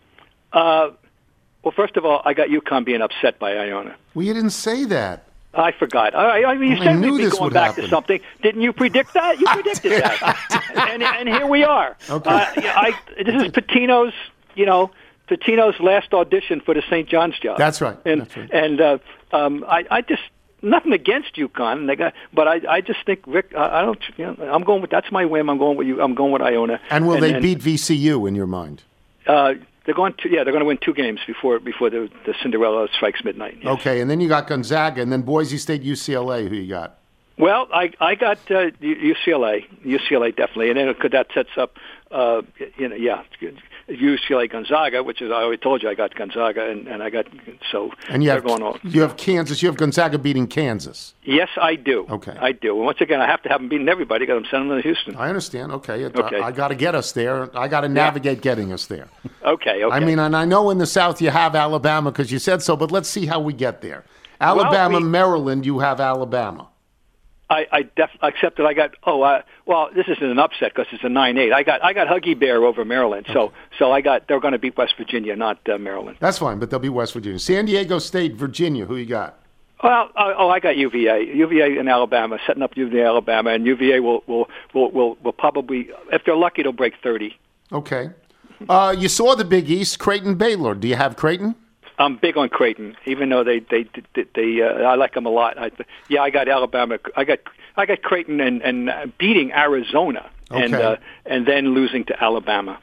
[SPEAKER 8] Uh, well, first of all, I got UConn being upset by Iona.
[SPEAKER 2] Well, you didn't say that.
[SPEAKER 8] I forgot. I, I mean, you
[SPEAKER 2] I
[SPEAKER 8] said
[SPEAKER 2] knew
[SPEAKER 8] we'd be
[SPEAKER 2] this
[SPEAKER 8] going
[SPEAKER 2] would
[SPEAKER 8] back
[SPEAKER 2] happen.
[SPEAKER 8] to something. Didn't you predict that? You predicted that, and and here we are.
[SPEAKER 2] Okay.
[SPEAKER 8] Uh, yeah, I, this is Patino's. You know, Patino's last audition for the Saint John's job.
[SPEAKER 2] That's right.
[SPEAKER 8] And
[SPEAKER 2] That's right.
[SPEAKER 8] and uh, um, I, I just nothing against UConn. They got, but I, I just think Rick. I, I don't. You know, I'm going with that's my whim. I'm going with you. I'm going with Iona.
[SPEAKER 2] And will they
[SPEAKER 8] and,
[SPEAKER 2] beat V C U in your mind?
[SPEAKER 8] Uh, they're going to. Yeah, they're going to win two games before before the, the Cinderella strikes midnight. Yes.
[SPEAKER 2] Okay, and then you got Gonzaga, and then Boise State, U C L A. Who you got?
[SPEAKER 8] Well, I I got uh, U C L A, U C L A definitely, and then that sets up, uh, you know, yeah, U C L A Gonzaga, which is I already told you I got Gonzaga, and, and I got so
[SPEAKER 2] And you
[SPEAKER 8] they're
[SPEAKER 2] have
[SPEAKER 8] going on.
[SPEAKER 2] you have Kansas. You have Gonzaga beating Kansas.
[SPEAKER 8] Yes, I do.
[SPEAKER 2] Okay.
[SPEAKER 8] I do. And once again, I have to have them beating everybody because I'm sending them to Houston.
[SPEAKER 2] I understand. Okay, It-
[SPEAKER 8] Okay.
[SPEAKER 2] I, I got to get us there. I got to navigate getting us there.
[SPEAKER 8] Okay. Okay.
[SPEAKER 2] I mean, and I know in the South you have Alabama because you said so, but let's see how we get there. Alabama,
[SPEAKER 8] we-
[SPEAKER 2] Maryland, you have Alabama.
[SPEAKER 8] I, I def- except that I got oh I, well this isn't an upset because it's a nine eight. I got I got Huggy Bear over Maryland, so so I got they're going to beat West Virginia, not uh, Maryland.
[SPEAKER 2] That's fine, but they'll be West Virginia. San Diego State, Virginia, who you got?
[SPEAKER 8] Well, oh, oh, I got U V A, U V A in Alabama, setting up U V A Alabama, and U V A will will will will, will probably, if they're lucky, they'll break thirty.
[SPEAKER 2] Okay. Uh, you saw the Big East, Creighton, Baylor. Do you have Creighton?
[SPEAKER 8] I'm big on Creighton, even though they they they, they uh, I like them a lot. I, yeah, I got Alabama. I got I got Creighton and and uh, beating Arizona, and
[SPEAKER 2] Okay.
[SPEAKER 8] uh, and then losing to Alabama.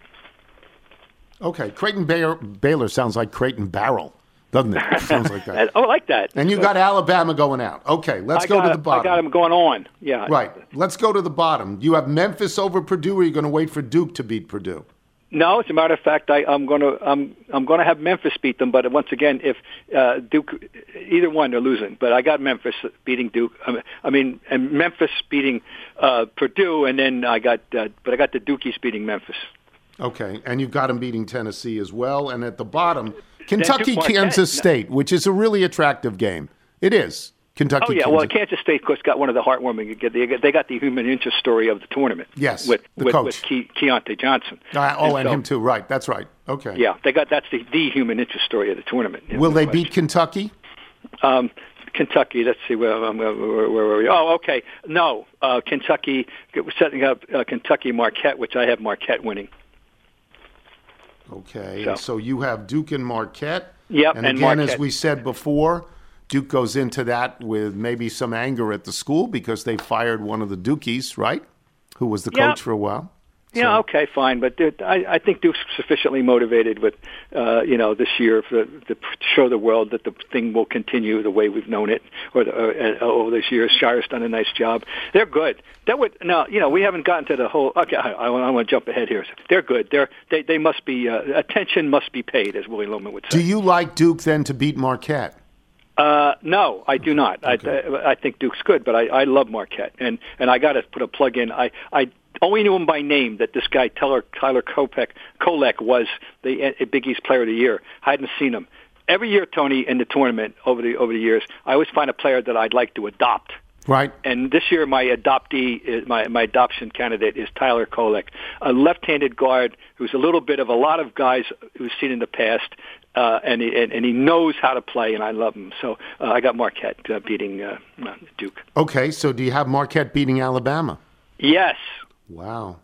[SPEAKER 2] Okay. Creighton, Baylor, Baylor sounds like Creighton Barrel, doesn't it? Sounds like that.
[SPEAKER 8] And, oh, I like that.
[SPEAKER 2] And you got Alabama going out. Okay, let's
[SPEAKER 8] I
[SPEAKER 2] go
[SPEAKER 8] got,
[SPEAKER 2] to the bottom.
[SPEAKER 8] I got them going on. Yeah.
[SPEAKER 2] Right. Let's go to the bottom. You have Memphis over Purdue, or are you going to wait for Duke to beat Purdue?
[SPEAKER 8] No, as a matter of fact, I, I'm going to I'm I'm going to have Memphis beat them. But once again, if uh, Duke, either one, they're losing. But I got Memphis beating Duke. I mean, I mean and Memphis beating uh, Purdue, and then I got, uh, but I got the Dukies beating Memphis.
[SPEAKER 2] Okay, and you've got them beating Tennessee as well. And at the bottom, Kentucky,
[SPEAKER 8] Marquette.
[SPEAKER 2] Kansas State, which is a really attractive game. It is. Kentucky,
[SPEAKER 8] Oh yeah,
[SPEAKER 2] Kansas.
[SPEAKER 8] well, Kansas State, of course, got one of the heartwarming. They got, they got the human interest story of the tournament.
[SPEAKER 2] Yes,
[SPEAKER 8] with
[SPEAKER 2] the
[SPEAKER 8] with,
[SPEAKER 2] coach.
[SPEAKER 8] with Ke- Keontae Johnson.
[SPEAKER 2] Uh, oh, and
[SPEAKER 8] so-
[SPEAKER 2] him too. Right, that's right. Okay.
[SPEAKER 8] Yeah, they got that's the, the human interest story of the tournament.
[SPEAKER 2] Will they
[SPEAKER 8] No
[SPEAKER 2] beat Kentucky?
[SPEAKER 8] Um, Kentucky. Let's see where, um, where, where, where were we? Oh, okay. No, uh, Kentucky. We're setting up uh, Kentucky Marquette, which I have Marquette winning.
[SPEAKER 2] Okay,
[SPEAKER 8] So,
[SPEAKER 2] and so you have Duke and Marquette.
[SPEAKER 8] Yep,
[SPEAKER 2] and
[SPEAKER 8] and
[SPEAKER 2] again, as
[SPEAKER 8] Marquette.
[SPEAKER 2] we said before, Duke goes into that with maybe some anger at the school because they fired one of the Dukies, right? Who was the
[SPEAKER 8] Yeah.
[SPEAKER 2] coach for a while.
[SPEAKER 8] Yeah, okay, fine, but dude, I, I think Duke's sufficiently motivated with, uh, you know, this year for, to show the world that the thing will continue the way we've known it, or, the, or uh, over this year. Shire's done a nice job. They're good. That would no, you know, we haven't gotten to the whole. Okay, I, I, I want to jump ahead here. They're good. They're they they must be uh, attention must be paid, as Willie Loman would say.
[SPEAKER 2] Do you like Duke then to beat Marquette?
[SPEAKER 8] Uh, no, I do not. Okay. I, I think Duke's good, but I, I love Marquette, and and I got to put a plug in. I I only knew him by name. That this guy Tyler Tyler Kopech Kolek was the uh, Big East Player of the Year. I hadn't seen him. Every year, Tony, in the tournament over the over the years, I always find a player that I'd like to adopt.
[SPEAKER 2] Right.
[SPEAKER 8] And this year, my adoptee, is, my my adoption candidate is Tyler Kolek, a left-handed guard who's a little bit of a lot of guys who's seen in the past. Uh, and, he, and and he knows how to play, and I love him. So uh, I got Marquette uh, beating uh, Duke.
[SPEAKER 2] Okay, so do you have Marquette beating Alabama?
[SPEAKER 8] Yes.
[SPEAKER 2] Wow.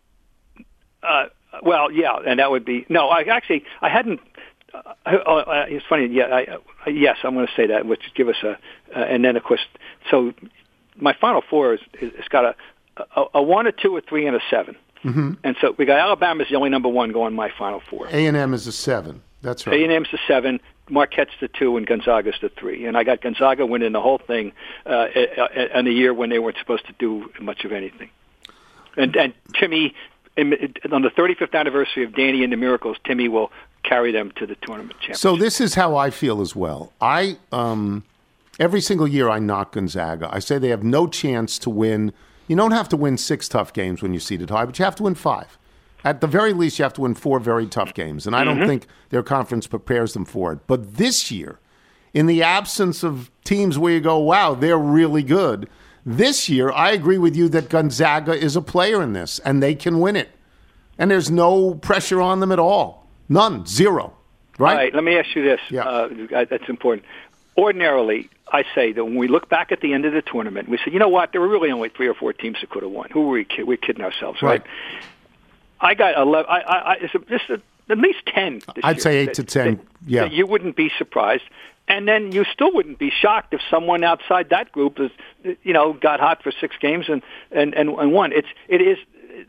[SPEAKER 8] Uh, well, yeah, and that would be no. I actually I hadn't. Uh, uh, it's funny. Yeah, I, uh, yes, I'm going to say that, which give us a. Uh, and then of course, so my Final Four is it's got a, a a one, a two, a three, and a seven. Mm-hmm. And so we got Alabama's the only number one going my Final Four.
[SPEAKER 2] A and M is a seven. That's right.
[SPEAKER 8] A and M's the seven, Marquette's the two, and Gonzaga's the three. And I got Gonzaga winning the whole thing uh, in the year when they weren't supposed to do much of anything. And, and Timmy, on the thirty-fifth anniversary of Danny and the Miracles, Timmy will carry them to the tournament championship.
[SPEAKER 2] So this is how I feel as well. I um, every single year I knock Gonzaga. I say they have no chance to win. You don't have to win six tough games when you're seeded high, but you have to win five. At the very least, you have to win four very tough games, and I don't mm-hmm. think their conference prepares them for it. But this year, in the absence of teams where you go, wow, they're really good, this year, I agree with you that Gonzaga is a player in this, and they can win it. And there's no pressure on them at all. None. Zero. Right?
[SPEAKER 8] All right, let me ask you this.
[SPEAKER 2] Yeah.
[SPEAKER 8] Uh, that's important. Ordinarily, I say that when we look back at the end of the tournament, we say, you know what, there were really only three or four teams that could have won. Who were we kidding? We're kidding ourselves, right? right? I got eleven. I, I, I it's just a, at least ten. This
[SPEAKER 2] I'd
[SPEAKER 8] year
[SPEAKER 2] say eight
[SPEAKER 8] that,
[SPEAKER 2] to ten.
[SPEAKER 8] That,
[SPEAKER 2] yeah,
[SPEAKER 8] that you wouldn't be surprised, and then you still wouldn't be shocked if someone outside that group is, you know, got hot for six games and and and, and won. It's it is.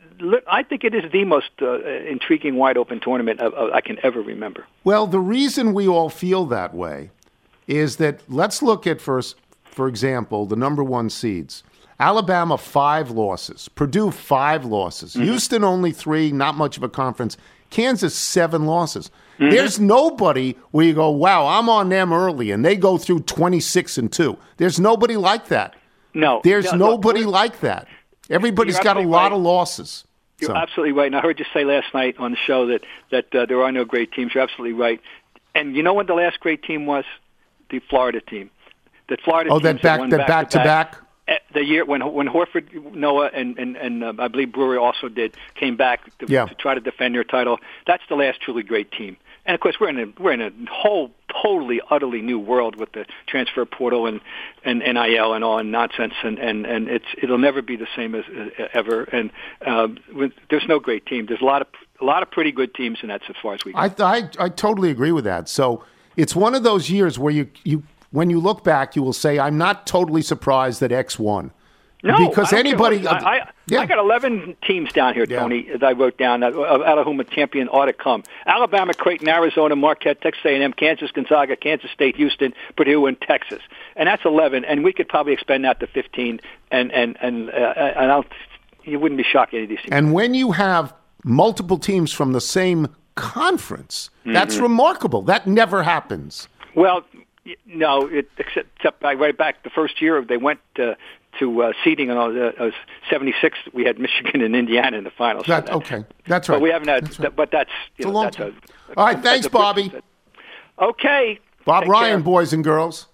[SPEAKER 8] I think it is the most uh, intriguing, wide open tournament of, of, I can ever remember.
[SPEAKER 2] Well, the reason we all feel that way is that let's look at first, for example, the number one seeds. Alabama, five losses. Purdue, five losses. Mm-hmm. Houston, only three, not much of a conference. Kansas, seven losses. Mm-hmm. There's nobody where you go, wow, I'm on them early, and they go through twenty-six and two. There's nobody like that.
[SPEAKER 8] No.
[SPEAKER 2] There's
[SPEAKER 8] no,
[SPEAKER 2] nobody
[SPEAKER 8] no,
[SPEAKER 2] like that. Everybody's got a lot
[SPEAKER 8] right.
[SPEAKER 2] of losses.
[SPEAKER 8] You're
[SPEAKER 2] so.
[SPEAKER 8] absolutely right. And I heard you say last night on the show that, that uh, there are no great teams. You're absolutely right. And you know what the last great team was? The Florida team. The Florida
[SPEAKER 2] oh,
[SPEAKER 8] teams
[SPEAKER 2] that back, that back to back?
[SPEAKER 8] back. The year when when Horford, Noah, and and, and uh, I believe Brewer also did came back to,
[SPEAKER 2] yeah.
[SPEAKER 8] to try to defend their title. That's the last truly great team. And of course, we're in a we're in a whole totally utterly new world with the transfer portal and and N I L and all and nonsense. And, and, and it's it'll never be the same as uh, ever. And uh, there's no great team. There's a lot of a lot of pretty good teams, and that's as far as we go.
[SPEAKER 2] I I, I totally agree with that. So it's one of those years where you you. When you look back, you will say, I'm not totally surprised that X won.
[SPEAKER 8] No,
[SPEAKER 2] because
[SPEAKER 8] I
[SPEAKER 2] anybody.
[SPEAKER 8] I, I,
[SPEAKER 2] yeah.
[SPEAKER 8] I got eleven teams down here,
[SPEAKER 2] yeah.
[SPEAKER 8] Tony, as I wrote down, out of whom a champion ought to come. Alabama, Creighton, Arizona, Marquette, Texas A and M, Kansas, Gonzaga, Kansas State, Houston, Purdue, and Texas. And that's eleven, and we could probably expand that to fifteen, and, and, and, uh, and I'll, you wouldn't be shocked at any of these teams.
[SPEAKER 2] And when you have multiple teams from the same conference, mm-hmm. that's remarkable. That never happens.
[SPEAKER 8] Well, no, it, except, except I right back the first year they went uh, to uh, seeding, and I was seventy-six. We had Michigan and Indiana in the finals.
[SPEAKER 2] That, so that, okay, that's right.
[SPEAKER 8] But we haven't had,
[SPEAKER 2] that's right.
[SPEAKER 8] but that's you
[SPEAKER 2] it's
[SPEAKER 8] know,
[SPEAKER 2] a long
[SPEAKER 8] that's
[SPEAKER 2] time.
[SPEAKER 8] A,
[SPEAKER 2] All right, thanks, Bobby.
[SPEAKER 8] Okay,
[SPEAKER 2] Bob
[SPEAKER 8] Take
[SPEAKER 2] Ryan,
[SPEAKER 8] care.
[SPEAKER 2] boys and girls.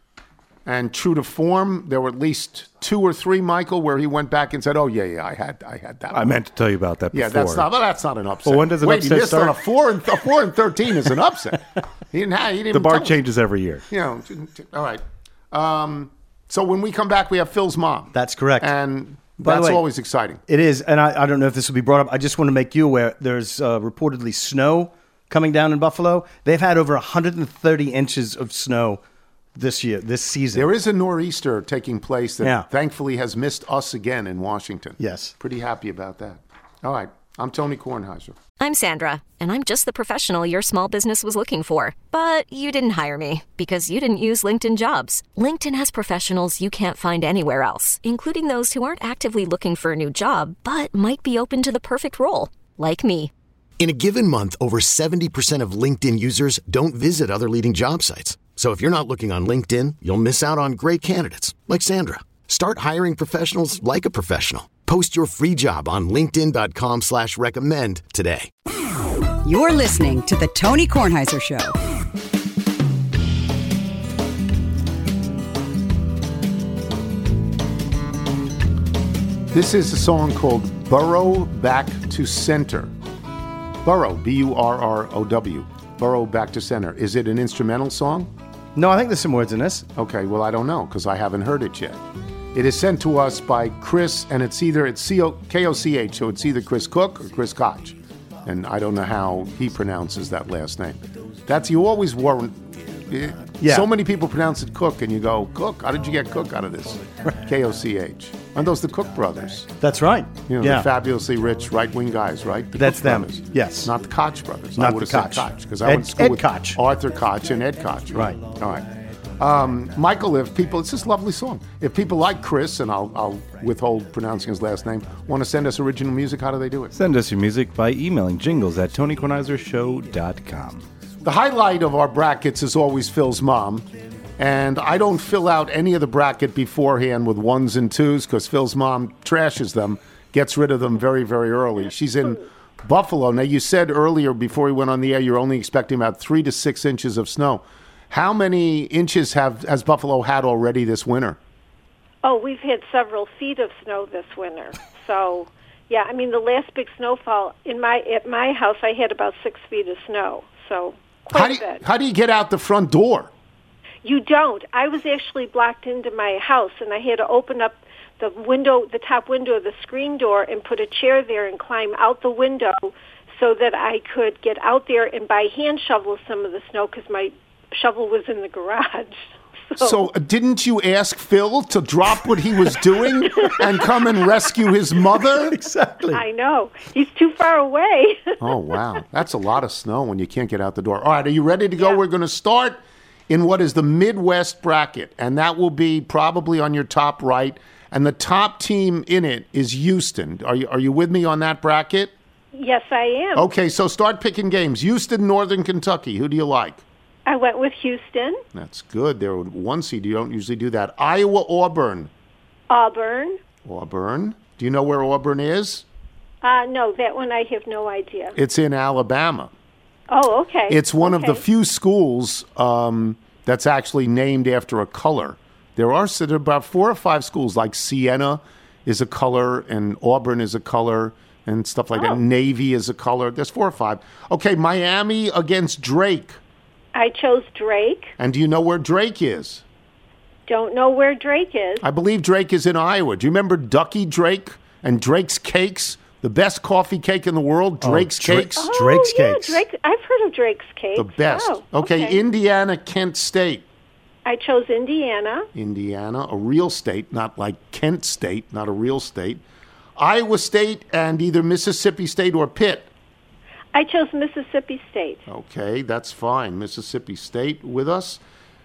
[SPEAKER 2] And true to form, there were at least two or three, Michael, where he went back and said, "Oh yeah, yeah, I had, I had that."
[SPEAKER 3] I
[SPEAKER 2] one.
[SPEAKER 3] meant to tell you about that.
[SPEAKER 2] Yeah,
[SPEAKER 3] before.
[SPEAKER 2] that's not. Well, that's not an upset.
[SPEAKER 3] Well, when does an
[SPEAKER 2] Wait,
[SPEAKER 3] upset
[SPEAKER 2] he missed
[SPEAKER 3] start?
[SPEAKER 2] on a four and th- four and thirteen is an upset. He didn't have. He didn't
[SPEAKER 3] the
[SPEAKER 2] even
[SPEAKER 3] bar
[SPEAKER 2] tell
[SPEAKER 3] changes every year.
[SPEAKER 2] You know. All right. Um, so when we come back, we have Phil's mom.
[SPEAKER 9] That's correct.
[SPEAKER 2] And
[SPEAKER 9] By the
[SPEAKER 2] that's
[SPEAKER 9] way,
[SPEAKER 2] always exciting.
[SPEAKER 9] It is, and I, I don't know if this will be brought up. I just want to make you aware. There's uh, reportedly snow coming down in Buffalo. They've had over one hundred thirty inches of snow this year, this season.
[SPEAKER 2] There is a nor'easter taking place that
[SPEAKER 9] Yeah.
[SPEAKER 2] thankfully has missed us again in Washington.
[SPEAKER 9] Yes.
[SPEAKER 2] Pretty happy about that. All right. I'm Tony Kornheiser.
[SPEAKER 10] I'm Sandra, and I'm just the professional your small business was looking for. But you didn't hire me because you didn't use LinkedIn Jobs. LinkedIn has professionals you can't find anywhere else, including those who aren't actively looking for a new job, but might be open to the perfect role, like me.
[SPEAKER 11] In a given month, over seventy percent of LinkedIn users don't visit other leading job sites. So if you're not looking on LinkedIn, you'll miss out on great candidates like Sandra. Start hiring professionals like a professional. Post your free job on linkedin.com slash recommend today.
[SPEAKER 12] You're listening to The Tony Kornheiser Show.
[SPEAKER 2] This is a song called Burrow Back to Center. Burrow, B U R R O W. Burrow Back to Center. Is it an instrumental song?
[SPEAKER 9] No, I think there's some words in this.
[SPEAKER 2] Okay, well, I don't know because I haven't heard it yet. It is sent to us by Chris, and it's either it's C O K O C H, so it's either Chris Cook or Chris Koch. And I don't know how he pronounces that last name. That's, you always warn.
[SPEAKER 9] Yeah.
[SPEAKER 2] So many people pronounce it Cook, and you go, Cook? How did you get Cook out of this? K O C H. Aren't those the Cook brothers?
[SPEAKER 9] That's right.
[SPEAKER 2] You know,
[SPEAKER 9] yeah.
[SPEAKER 2] the fabulously rich right-wing guys, right? The
[SPEAKER 9] That's
[SPEAKER 2] Cook
[SPEAKER 9] them.
[SPEAKER 2] brothers.
[SPEAKER 9] Yes.
[SPEAKER 2] Not the Koch brothers.
[SPEAKER 9] Not
[SPEAKER 2] I
[SPEAKER 9] the
[SPEAKER 2] would have
[SPEAKER 9] Koch.
[SPEAKER 2] said Koch, because I
[SPEAKER 9] Ed-
[SPEAKER 2] went to school
[SPEAKER 9] Ed
[SPEAKER 2] with
[SPEAKER 9] Koch.
[SPEAKER 2] Arthur Koch and Ed Koch.
[SPEAKER 9] Right.
[SPEAKER 2] All right. Um, Michael, if people, it's this lovely song. If people like Chris, and I'll, I'll withhold pronouncing his last name, want to send us original music, how do they do it?
[SPEAKER 3] Send us your music by emailing jingles at tony kornheiser show dot com.
[SPEAKER 2] The highlight of our brackets is always Phil's mom. And I don't fill out any of the bracket beforehand with ones and twos because Phil's mom trashes them, gets rid of them very, very early. She's in Buffalo. Now, you said earlier before we went on the air you're only expecting about three to six inches of snow. How many inches have has Buffalo had already this winter?
[SPEAKER 13] Oh, we've had several feet of snow this winter. So, yeah, I mean, the last big snowfall in my at my house, I had about six feet of snow. So, quite
[SPEAKER 2] How do
[SPEAKER 13] a
[SPEAKER 2] you,
[SPEAKER 13] bit.
[SPEAKER 2] how do you get out the front door?
[SPEAKER 13] You don't. I was actually blocked into my house, and I had to open up the window, the top window of the screen door, and put a chair there and climb out the window so that I could get out there and by hand shovel some of the snow because my shovel was in the garage. So,
[SPEAKER 2] So uh, didn't you ask Phil to drop what he was doing and come and rescue his mother?
[SPEAKER 9] Exactly.
[SPEAKER 13] I know. He's too far away.
[SPEAKER 2] Oh, wow. That's a lot of snow when you can't get out the door. All right, are you ready to go?
[SPEAKER 13] Yeah.
[SPEAKER 2] We're going to start in what is the Midwest bracket, and that will be probably on your top right. And the top team in it is Houston. Are you, are you with me on that bracket?
[SPEAKER 13] Yes, I am.
[SPEAKER 2] Okay, so start picking games. Houston, Northern Kentucky. Who do you like?
[SPEAKER 13] I went with Houston.
[SPEAKER 2] That's good. They're one seed. You don't usually do that. Iowa, Auburn.
[SPEAKER 13] Auburn.
[SPEAKER 2] Auburn. Do you know where Auburn is?
[SPEAKER 13] Uh, no, that one I have no idea.
[SPEAKER 2] It's in Alabama.
[SPEAKER 13] Oh, okay.
[SPEAKER 2] It's one
[SPEAKER 13] okay.
[SPEAKER 2] of the few schools um, that's actually named after a color. There are, so there are about four or five schools, like Siena is a color, and Auburn is a color, and stuff like
[SPEAKER 13] Oh.
[SPEAKER 2] that. Navy is a color. There's four or five. Okay, Miami against Drake.
[SPEAKER 13] I chose Drake.
[SPEAKER 2] And do you know where Drake is?
[SPEAKER 13] Don't know where Drake is.
[SPEAKER 2] I believe Drake is in Iowa. Do you remember Ducky Drake and Drake's Cakes? The best coffee cake in the world, Drake's
[SPEAKER 9] Dra-
[SPEAKER 2] Cakes.
[SPEAKER 13] Oh,
[SPEAKER 9] Drake's
[SPEAKER 13] yeah,
[SPEAKER 9] Cakes.
[SPEAKER 13] Drake. I've heard of Drake's Cakes.
[SPEAKER 2] The best.
[SPEAKER 13] Oh,
[SPEAKER 2] okay, Indiana, Kent State.
[SPEAKER 13] I chose Indiana.
[SPEAKER 2] Indiana, a real state, not like Kent State, not a real state. Iowa State and either Mississippi State or Pitt.
[SPEAKER 13] I chose Mississippi State.
[SPEAKER 2] Okay, that's fine. Mississippi State with us.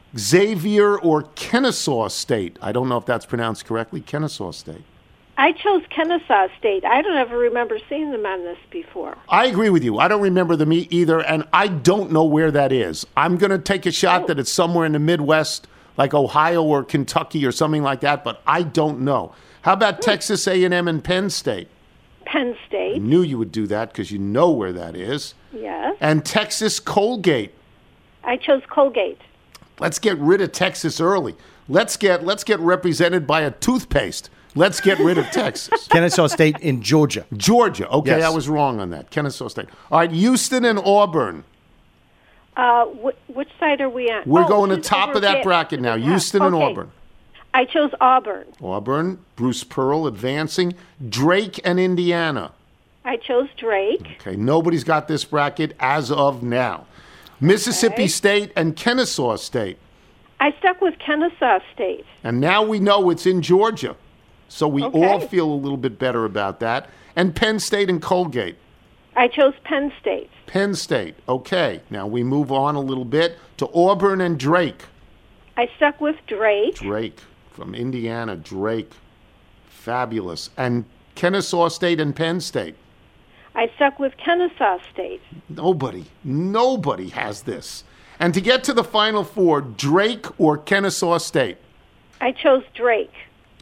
[SPEAKER 2] Xavier or Kennesaw State. I don't know if that's pronounced correctly. Kennesaw State.
[SPEAKER 13] I chose Kennesaw State. I don't ever remember seeing them on this before.
[SPEAKER 2] I agree with you. I don't remember them e- either, and I don't know where that is. I'm going to take a shot that it's somewhere in the Midwest, like Ohio or Kentucky or something like that, but I don't know. How about Texas A and M and Penn State?
[SPEAKER 13] Penn
[SPEAKER 2] I
[SPEAKER 13] State.
[SPEAKER 2] knew you would do that because you know where that is.
[SPEAKER 13] Yes.
[SPEAKER 2] And Texas Colgate.
[SPEAKER 13] I chose Colgate.
[SPEAKER 2] Let's get rid of Texas early. Let's get let's get represented by a toothpaste. Let's get rid of Texas.
[SPEAKER 9] Kennesaw State in Georgia.
[SPEAKER 2] Georgia. Okay,
[SPEAKER 9] Yes.
[SPEAKER 2] I was wrong on that. Kennesaw State. All right, Houston and Auburn.
[SPEAKER 13] Uh, wh- which side are we on?
[SPEAKER 2] We're
[SPEAKER 13] Oh,
[SPEAKER 2] going to
[SPEAKER 13] Houston,
[SPEAKER 2] top
[SPEAKER 13] we're
[SPEAKER 2] of that
[SPEAKER 13] back
[SPEAKER 2] bracket
[SPEAKER 13] to
[SPEAKER 2] now.
[SPEAKER 13] the top.
[SPEAKER 2] Houston and
[SPEAKER 13] Okay.
[SPEAKER 2] Auburn.
[SPEAKER 13] I chose Auburn.
[SPEAKER 2] Auburn, Bruce Pearl advancing. Drake and Indiana.
[SPEAKER 13] I chose Drake.
[SPEAKER 2] Okay, nobody's got this bracket as of now. Mississippi
[SPEAKER 13] Okay.
[SPEAKER 2] State and Kennesaw State.
[SPEAKER 13] I stuck with Kennesaw State.
[SPEAKER 2] And now we know it's in Georgia. So we
[SPEAKER 13] Okay.
[SPEAKER 2] all feel a little bit better about that. And Penn State and Colgate.
[SPEAKER 13] I chose Penn State.
[SPEAKER 2] Penn State. Okay, now we move on a little bit to Auburn and Drake.
[SPEAKER 13] I stuck with Drake.
[SPEAKER 2] Drake from Indiana, Drake. Fabulous. And Kennesaw State and Penn State.
[SPEAKER 13] I stuck with Kennesaw State.
[SPEAKER 2] Nobody, nobody has this. And to get to the Final Four, Drake or Kennesaw State?
[SPEAKER 13] I chose Drake.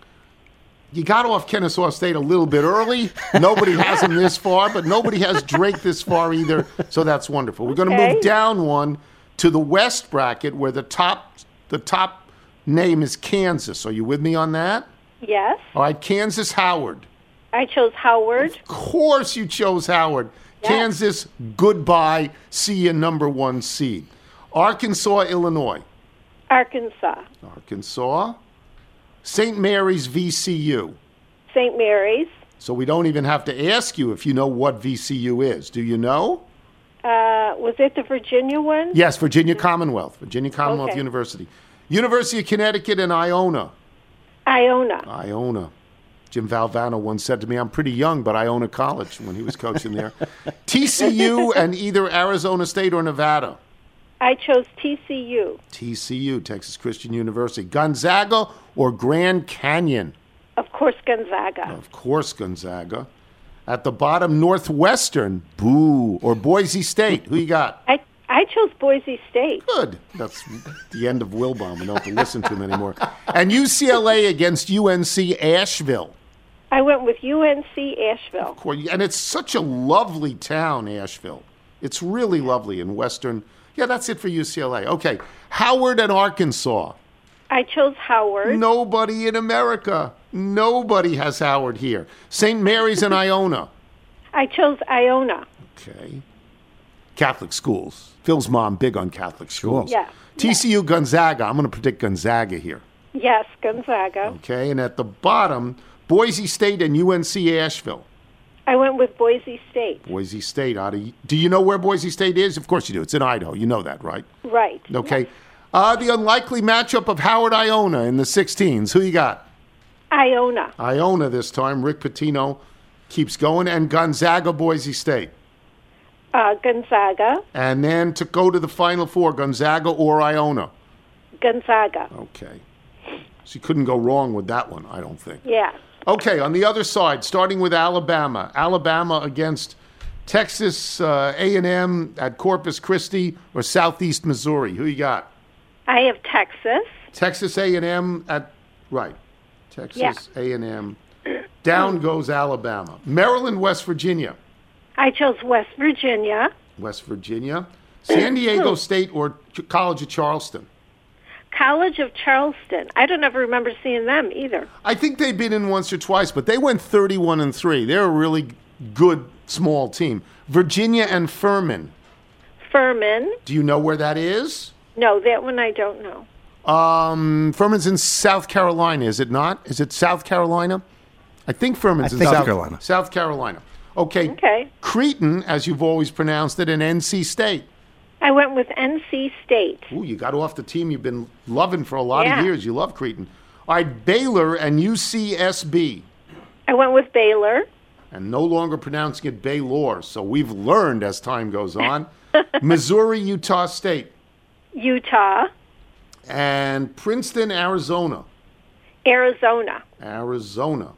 [SPEAKER 2] You got off Kennesaw State a little bit early. Nobody has them this far, but nobody has Drake this far either, so that's wonderful. We're going to
[SPEAKER 13] Okay.
[SPEAKER 2] move down one to the West bracket where the top the top name is Kansas. Are you with me on that?
[SPEAKER 13] Yes.
[SPEAKER 2] All right, Kansas Howard.
[SPEAKER 13] I chose Howard.
[SPEAKER 2] Of course you chose Howard.
[SPEAKER 13] Yes.
[SPEAKER 2] Kansas, goodbye. See you number one seed. Arkansas, Illinois.
[SPEAKER 13] Arkansas.
[SPEAKER 2] Arkansas. Saint Mary's, V C U.
[SPEAKER 13] Saint Mary's.
[SPEAKER 2] So we don't even have to ask you if you know what V C U is. Do you know?
[SPEAKER 13] Uh, was it the Virginia one?
[SPEAKER 2] Yes, Virginia Commonwealth. Virginia Commonwealth
[SPEAKER 13] Okay.
[SPEAKER 2] University. University of Connecticut and Iona.
[SPEAKER 13] Iona.
[SPEAKER 2] Iona. Jim Valvano once said to me, I'm pretty young, but I own a college when he was coaching there. T C U and either Arizona State or Nevada.
[SPEAKER 13] I chose T C U.
[SPEAKER 2] T C U, Texas Christian University. Gonzaga or Grand Canyon?
[SPEAKER 13] Of course, Gonzaga.
[SPEAKER 2] Of course, Gonzaga. At the bottom, Northwestern. Boo. Or Boise State. Who you got?
[SPEAKER 13] I I chose Boise State.
[SPEAKER 2] Good. That's the end of Wilbaum. We don't have to listen to him anymore. And U C L A against U N C Asheville.
[SPEAKER 13] I went with U N C Asheville.
[SPEAKER 2] And it's such a lovely town, Asheville. It's really lovely in western. Yeah, that's it for U C L A. Okay. Howard and Arkansas.
[SPEAKER 13] I chose Howard.
[SPEAKER 2] Nobody in America. Nobody has Howard here. Saint Mary's and Iona.
[SPEAKER 13] I chose Iona.
[SPEAKER 2] Okay. Catholic schools. Phil's mom big on Catholic schools.
[SPEAKER 13] Yeah.
[SPEAKER 2] T C U Gonzaga. I'm going to predict Gonzaga here.
[SPEAKER 13] Yes, Gonzaga.
[SPEAKER 2] Okay. And at the bottom, Boise State and U N C Asheville.
[SPEAKER 13] I went with Boise State.
[SPEAKER 2] Boise State. Out of, do you know where Boise State is? Of course you do. It's in Idaho. You know that, right?
[SPEAKER 13] Right.
[SPEAKER 2] Okay. Uh, the unlikely matchup of Howard Iona in the sixteens. Who you got?
[SPEAKER 13] Iona.
[SPEAKER 2] Iona this time. Rick Pitino keeps going. And Gonzaga, Boise State.
[SPEAKER 13] Uh, Gonzaga.
[SPEAKER 2] And then to go to the Final Four, Gonzaga or Iona.
[SPEAKER 13] Gonzaga.
[SPEAKER 2] Okay. So you couldn't go wrong with that one, I don't think.
[SPEAKER 13] Yeah.
[SPEAKER 2] Okay, on the other side, starting with Alabama. Alabama against Texas uh, A and M at Corpus Christi or Southeast Missouri. Who you got?
[SPEAKER 13] I have Texas.
[SPEAKER 2] Texas A and M at, right. Texas
[SPEAKER 13] Yeah.
[SPEAKER 2] A and M. Down goes Alabama. Maryland, West Virginia.
[SPEAKER 13] I chose West Virginia.
[SPEAKER 2] West Virginia. San Diego State or Ch- College of Charleston.
[SPEAKER 13] College of Charleston. I don't ever remember seeing them either.
[SPEAKER 2] I think they've been in once or twice, but they went thirty-one and three. They're a really good small team. Virginia and Furman.
[SPEAKER 13] Furman.
[SPEAKER 2] Do you know where that is?
[SPEAKER 13] No, that one I don't know.
[SPEAKER 2] Um, Furman's in South Carolina, is it not? Is it South Carolina? I think Furman's
[SPEAKER 3] I
[SPEAKER 2] in
[SPEAKER 3] think
[SPEAKER 2] South
[SPEAKER 3] South Carolina.
[SPEAKER 2] South Carolina. Okay.
[SPEAKER 13] Okay.
[SPEAKER 2] Creighton, as you've always pronounced it, and N C State.
[SPEAKER 13] I went with N C State.
[SPEAKER 2] Ooh, you got off the team you've been loving for a lot
[SPEAKER 13] Yeah.
[SPEAKER 2] of years. You love Creighton. All right, Baylor and U C S B.
[SPEAKER 13] I went with Baylor.
[SPEAKER 2] And no longer pronouncing it Baylor, so we've learned as time goes on. Missouri, Utah State.
[SPEAKER 13] Utah.
[SPEAKER 2] And Princeton, Arizona.
[SPEAKER 13] Arizona.
[SPEAKER 2] Arizona.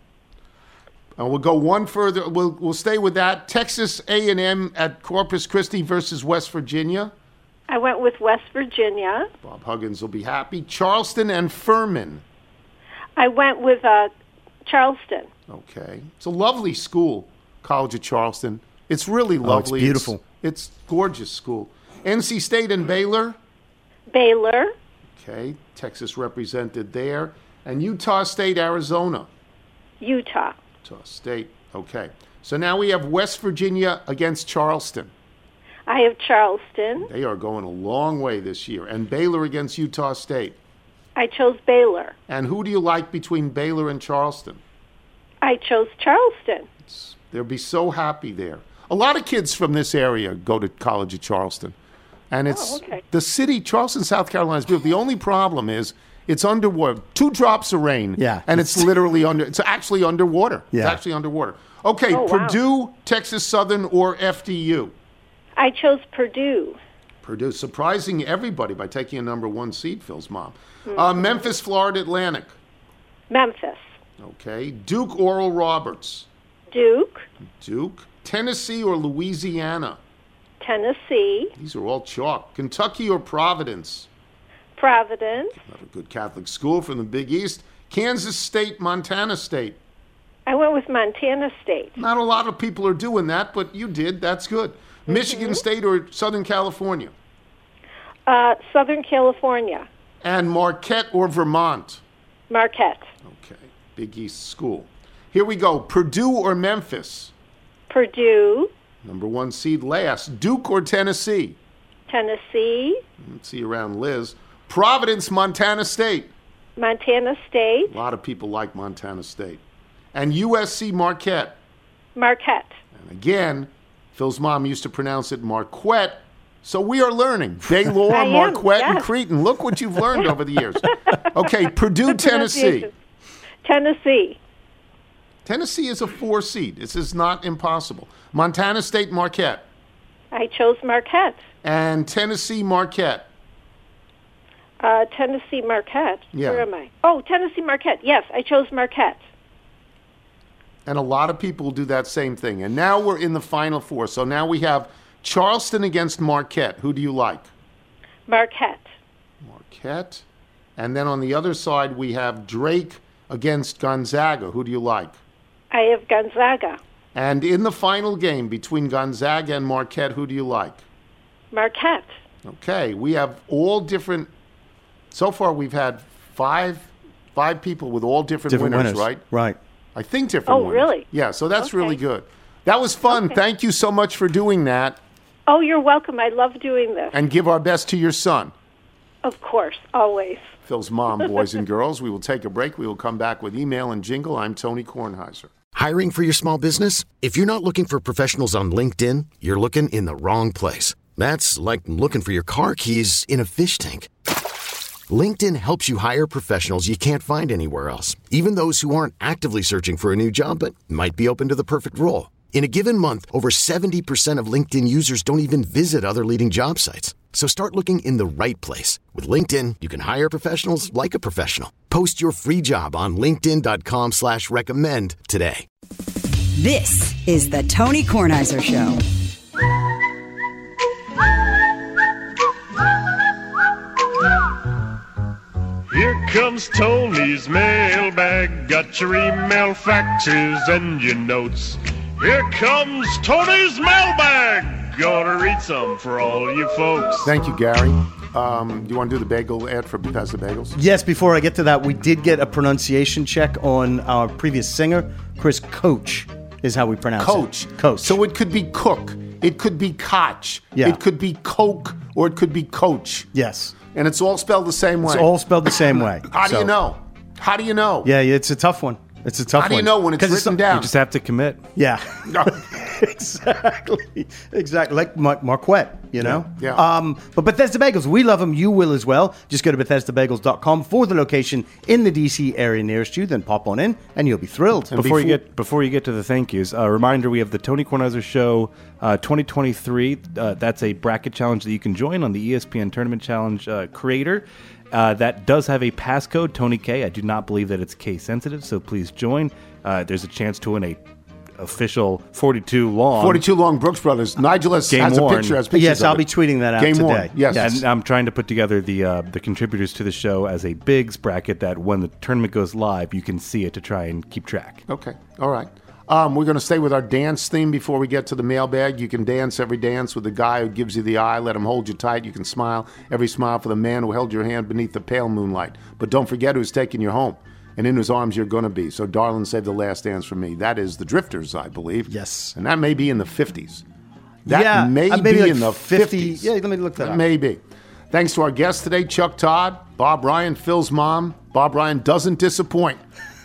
[SPEAKER 2] And we'll go one further. We'll we'll stay with that. Texas A and M at Corpus Christi versus West Virginia.
[SPEAKER 13] I went with West Virginia.
[SPEAKER 2] Bob Huggins will be happy. Charleston and Furman.
[SPEAKER 13] I went with uh, Charleston.
[SPEAKER 2] Okay. It's a lovely school, College of Charleston. It's really
[SPEAKER 9] Oh, it's
[SPEAKER 2] lovely.
[SPEAKER 9] beautiful.
[SPEAKER 2] It's, it's gorgeous school. N C State and Baylor.
[SPEAKER 13] Baylor.
[SPEAKER 2] Okay. Texas represented there. And Utah State, Arizona.
[SPEAKER 13] Utah.
[SPEAKER 2] Utah State. Okay. So now we have West Virginia against Charleston.
[SPEAKER 13] I have Charleston.
[SPEAKER 2] They are going a long way this year. And Baylor against Utah State.
[SPEAKER 13] I chose Baylor.
[SPEAKER 2] And who do you like between Baylor and Charleston?
[SPEAKER 13] I chose Charleston.
[SPEAKER 2] They'll be so happy there. A lot of kids from this area go to college at Charleston. And it's
[SPEAKER 13] Oh, okay.
[SPEAKER 2] the city, Charleston, South Carolina is beautiful. The only problem is it's underwater. Two drops of rain.
[SPEAKER 9] Yeah.
[SPEAKER 2] And it's literally under, it's actually underwater.
[SPEAKER 9] Yeah.
[SPEAKER 2] It's actually underwater. Okay,
[SPEAKER 13] Oh, wow.
[SPEAKER 2] Purdue, Texas Southern, or F D U?
[SPEAKER 13] I chose Purdue.
[SPEAKER 2] Purdue, surprising everybody by taking a number one seed, Phil's mom.
[SPEAKER 13] Mhm.
[SPEAKER 2] Uh, Memphis, Florida Atlantic.
[SPEAKER 13] Memphis.
[SPEAKER 2] Okay. Duke, Oral Roberts.
[SPEAKER 13] Duke.
[SPEAKER 2] Duke. Tennessee or Louisiana?
[SPEAKER 13] Tennessee.
[SPEAKER 2] These are all chalk. Kentucky or Providence?
[SPEAKER 13] Providence.
[SPEAKER 2] Another good Catholic school from the Big East. Kansas State, Montana State.
[SPEAKER 13] I went with Montana State.
[SPEAKER 2] Not a lot of people are doing that, but you did. That's good.
[SPEAKER 13] Mm-hmm.
[SPEAKER 2] Michigan State or Southern California?
[SPEAKER 13] Uh, Southern California.
[SPEAKER 2] And Marquette or Vermont?
[SPEAKER 13] Marquette.
[SPEAKER 2] Okay. Big East school. Here we go. Purdue or Memphis?
[SPEAKER 13] Purdue.
[SPEAKER 2] Number one seed last. Duke or Tennessee?
[SPEAKER 13] Tennessee.
[SPEAKER 2] Let's see around Liz. Providence, Montana State.
[SPEAKER 13] Montana State.
[SPEAKER 2] A lot of people like Montana State. And U S C Marquette.
[SPEAKER 13] Marquette.
[SPEAKER 2] And again, Phil's mom used to pronounce it Marquette. So we are learning. Baylor,
[SPEAKER 13] I am,
[SPEAKER 2] Marquette, and
[SPEAKER 13] yes.
[SPEAKER 2] Cretin. Look what you've learned over the years. Okay, Purdue, Tennessee.
[SPEAKER 13] Tennessee.
[SPEAKER 2] Tennessee is a four seed. This is not impossible. Montana State, Marquette.
[SPEAKER 13] I chose Marquette.
[SPEAKER 2] And Tennessee, Marquette.
[SPEAKER 13] Uh, Tennessee Marquette.
[SPEAKER 2] Yeah.
[SPEAKER 13] Where am I? Oh, Tennessee Marquette. Yes, I chose Marquette.
[SPEAKER 2] And a lot of people do that same thing. And now we're in the Final Four. So now we have Charleston against Marquette. Who do you like?
[SPEAKER 13] Marquette.
[SPEAKER 2] Marquette. And then on the other side, we have Drake against Gonzaga. Who do you like?
[SPEAKER 13] I have Gonzaga.
[SPEAKER 2] And in the final game between Gonzaga and Marquette, who do you like?
[SPEAKER 13] Marquette.
[SPEAKER 2] Okay, we have all different. So far, we've had five five people with all different,
[SPEAKER 9] Different
[SPEAKER 2] winners,
[SPEAKER 9] winners.
[SPEAKER 2] right?
[SPEAKER 9] Right.
[SPEAKER 2] I think different
[SPEAKER 13] Oh,
[SPEAKER 2] winners.
[SPEAKER 13] really?
[SPEAKER 2] Yeah, so that's
[SPEAKER 13] Okay.
[SPEAKER 2] really good. That was fun.
[SPEAKER 13] Okay.
[SPEAKER 2] Thank you so much for doing that.
[SPEAKER 13] Oh, you're welcome. I love doing this.
[SPEAKER 2] And give our best to your son.
[SPEAKER 13] Of course, always.
[SPEAKER 2] Phil's mom, boys and girls. We will take a break. We will come back with email and jingle. I'm Tony Kornheiser.
[SPEAKER 11] Hiring for your small business? If you're not looking for professionals on LinkedIn, you're looking in the wrong place. That's like looking for your car keys in a fish tank. LinkedIn helps you hire professionals you can't find anywhere else, even those who aren't actively searching for a new job but might be open to the perfect role. In a given month, over seventy percent of LinkedIn users don't even visit other leading job sites. So start looking in the right place. With LinkedIn, you can hire professionals like a professional. Post your free job on linkedin.com slash recommend today.
[SPEAKER 12] This is the Tony Kornheiser Show.
[SPEAKER 14] Here comes Tony's mailbag. Got your email, faxes, and your notes. Here comes Tony's mailbag. Gonna read some for all you folks.
[SPEAKER 2] Thank you, Gary. Um, do you want to do the bagel ad for Bethesda Bagels?
[SPEAKER 9] Yes, before I get to that, we did get a pronunciation check on our previous singer. Chris Coach is how we pronounce
[SPEAKER 2] Coach.
[SPEAKER 9] it. Coach.
[SPEAKER 2] So it could be cook. It could be Koch.
[SPEAKER 9] Yeah.
[SPEAKER 2] It could be Coke, or it could be Coach.
[SPEAKER 9] Yes.
[SPEAKER 2] And it's all spelled the same way.
[SPEAKER 9] It's all spelled the same way.
[SPEAKER 2] How do
[SPEAKER 9] So-
[SPEAKER 2] you know? How do you know?
[SPEAKER 9] Yeah, it's a tough one. It's a tough one.
[SPEAKER 2] How do you know when it's
[SPEAKER 9] 'Cause
[SPEAKER 2] written
[SPEAKER 9] some-
[SPEAKER 2] down?
[SPEAKER 3] You just have to commit.
[SPEAKER 9] Yeah. exactly. Exactly. Like Mar- Marquette, you know?
[SPEAKER 2] Yeah.
[SPEAKER 9] Um, but Bethesda Bagels, we love them. You will as well. Just go to Bethesda Bagels dot com for the location in the D C area nearest you. Then pop on in and you'll be thrilled.
[SPEAKER 3] And before, you get before you get to the thank yous, a reminder: we have the Tony Kornheiser Show uh, twenty twenty-three. Uh, that's a bracket challenge that you can join on the E S P N Tournament Challenge uh, creator. Uh, that does have a passcode, Tony K. I do not believe that it's case sensitive, so please join. Uh, there's a chance to win a official forty-two long.
[SPEAKER 2] forty-two long Brooks Brothers. Nigel has,
[SPEAKER 3] Game
[SPEAKER 2] has a
[SPEAKER 3] worn.
[SPEAKER 2] picture. Has pictures
[SPEAKER 9] Yes,
[SPEAKER 2] of
[SPEAKER 9] I'll
[SPEAKER 2] it.
[SPEAKER 9] be tweeting that out
[SPEAKER 2] Game
[SPEAKER 9] today.
[SPEAKER 2] worn. Yes.
[SPEAKER 3] And I'm trying to put together the uh, the contributors to the show as a Bigs bracket that when the tournament goes live, you can see it to try and keep track.
[SPEAKER 2] Okay. All right. Um, we're going to stay with our dance theme before we get to the mailbag. You can dance every dance with the guy who gives you the eye. Let him hold you tight. You can smile every smile for the man who held your hand beneath the pale moonlight. But don't forget who's taking you home and in whose arms you're going to be. So, darling, save the last dance for me. That is the Drifters, I believe.
[SPEAKER 9] Yes.
[SPEAKER 2] And that may be in the fifties. That
[SPEAKER 9] Yeah,
[SPEAKER 2] may
[SPEAKER 9] uh, maybe
[SPEAKER 2] be
[SPEAKER 9] like
[SPEAKER 2] in the
[SPEAKER 9] fifty
[SPEAKER 2] fifties.
[SPEAKER 9] Yeah, let me look that
[SPEAKER 2] That
[SPEAKER 9] up.
[SPEAKER 2] may be. Thanks to our guests today, Chuck Todd, Bob Ryan, Phil's mom. Bob Ryan doesn't disappoint.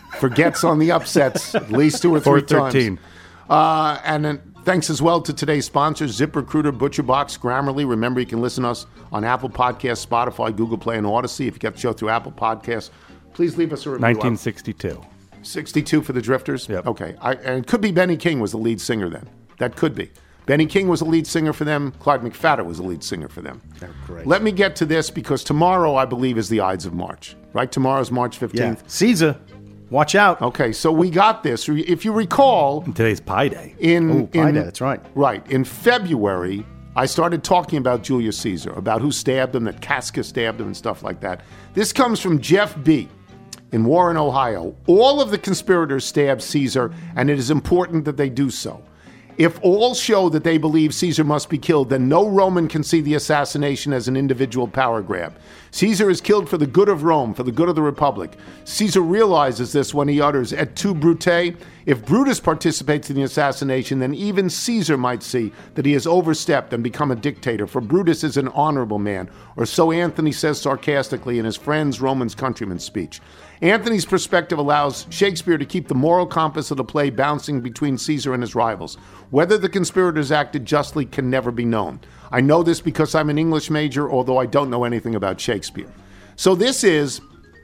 [SPEAKER 2] forgets on the upsets at least two or three
[SPEAKER 3] four thirteen.
[SPEAKER 2] times. Uh, and then thanks as well to today's sponsors, ZipRecruiter, ButcherBox, Grammarly. Remember, you can listen to us on Apple Podcasts, Spotify, Google Play, and Odyssey. If you get the show through Apple Podcasts, please leave us a review.
[SPEAKER 3] nineteen sixty-two.
[SPEAKER 2] sixty-two for the Drifters?
[SPEAKER 3] Yep.
[SPEAKER 2] Okay. I, and it could be Benny King was the lead singer then. That could be. Benny King was the lead singer for them. Clyde McPhatter was the lead singer for them.
[SPEAKER 9] They're great.
[SPEAKER 2] Let me get to this because tomorrow, I believe, is the Ides of March. Right? Tomorrow's March fifteenth.
[SPEAKER 9] Yeah. Caesar, watch out.
[SPEAKER 2] Okay, so we got this. If you recall...
[SPEAKER 3] And today's Pi Day.
[SPEAKER 2] In,
[SPEAKER 9] Oh, Pi
[SPEAKER 2] in,
[SPEAKER 9] Day, that's right.
[SPEAKER 2] Right. In February, I started talking about Julius Caesar, about who stabbed him, that Casca stabbed him and stuff like that. This comes from Jeff B. in Warren, Ohio. All of the conspirators stabbed Caesar, and it is important that they do so. If all show that they believe Caesar must be killed, then no Roman can see the assassination as an individual power grab. Caesar is killed for the good of Rome, for the good of the Republic. Caesar realizes this when he utters, et tu, Brute? If Brutus participates in the assassination, then even Caesar might see that he has overstepped and become a dictator, for Brutus is an honorable man, or so Anthony says sarcastically in his Friends, Romans, Countrymen speech. Anthony's perspective allows Shakespeare to keep the moral compass of the play bouncing between Caesar and his rivals. Whether the conspirators acted justly can never be known. I know this because I'm an English major, although I don't know anything about Shakespeare. So this is,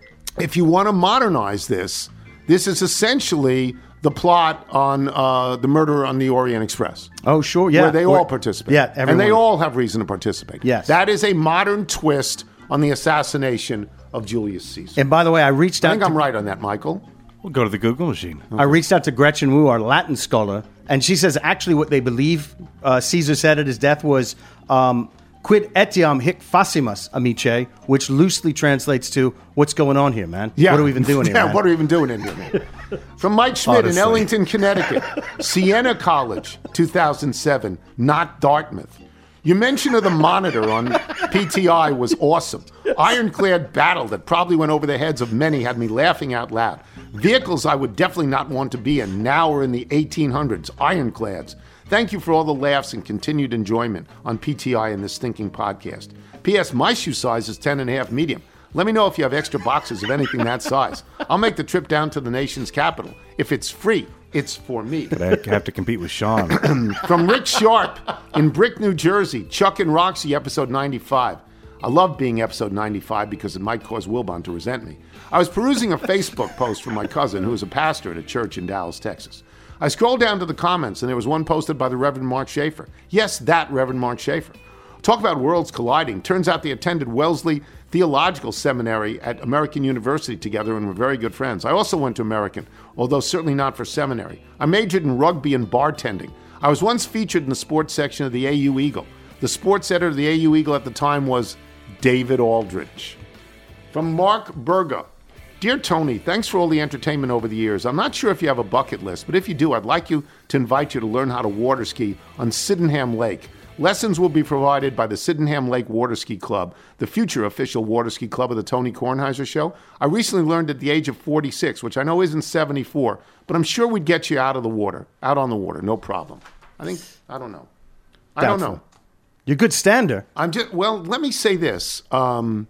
[SPEAKER 2] if you want to modernize this, this is essentially the plot on uh, the murder on the Orient Express.
[SPEAKER 9] Oh, sure, yeah.
[SPEAKER 2] Where they
[SPEAKER 9] Or-
[SPEAKER 2] all participate.
[SPEAKER 9] Yeah, everyone.
[SPEAKER 2] And they all have reason to participate.
[SPEAKER 9] Yes.
[SPEAKER 2] That is a modern twist on the assassination of Julius Caesar.
[SPEAKER 9] And by the way, I reached
[SPEAKER 2] I
[SPEAKER 9] out
[SPEAKER 2] think
[SPEAKER 9] to
[SPEAKER 2] I'm right on that, Michael.
[SPEAKER 3] We'll go to the Google machine.
[SPEAKER 9] I reached out to Gretchen Wu, our Latin scholar, and she says actually what they believe uh, Caesar said at his death was um, quid etiam hic facimus, amice, which loosely translates to what's going on here, man?
[SPEAKER 2] Yeah.
[SPEAKER 9] What are we even doing here,
[SPEAKER 2] Yeah,
[SPEAKER 9] man?
[SPEAKER 2] what are we even doing in here, man? From Mike Schmidt in
[SPEAKER 9] Honestly.
[SPEAKER 2] Ellington, Connecticut. Siena College, two thousand seven, not Dartmouth. Your mention of the monitor on P T I was awesome. Ironclad battle that probably went over the heads of many had me laughing out loud. Vehicles I would definitely not want to be in now are in the eighteen hundreds, ironclads. Thank you for all the laughs and continued enjoyment on P T I and this stinking podcast. P S. My shoe size is ten and a half medium. Let me know if you have extra boxes of anything that size. I'll make the trip down to the nation's capital. If it's free, it's for me.
[SPEAKER 3] But I have to compete with Sean.
[SPEAKER 2] From Rick Sharp in Brick, New Jersey, Chuck and Roxy, episode ninety-five. I love being episode ninety-five because it might cause Wilbon to resent me. I was perusing a Facebook post from my cousin, who is a pastor at a church in Dallas, Texas. I scrolled down to the comments, and there was one posted by the Reverend Mark Schaefer. Yes, that Reverend Mark Schaefer. Talk about worlds colliding. Turns out they attended Wellesley Theological Seminary at American University together and were very good friends. I also went to American, although certainly not for seminary. I majored in rugby and bartending. I was once featured in the sports section of the A U Eagle. The sports editor of the A U Eagle at the time was David Aldrich. From Mark Berga. Dear Tony, thanks for all the entertainment over the years. I'm not sure if you have a bucket list, but if you do, I'd like you to invite you to learn how to water ski on Sydenham Lake. Lessons will be provided by the Sydenham Lake Water Ski Club, the future official water ski club of the Tony Kornheiser Show. I recently learned at the age of forty-six, which I know isn't seventy-four, but I'm sure we'd get you out of the water, out on the water, no problem. I think, I don't know. I don't
[SPEAKER 9] Doubtful.
[SPEAKER 2] know.
[SPEAKER 9] You're a good stander.
[SPEAKER 2] I'm just, well, let me say this. Um,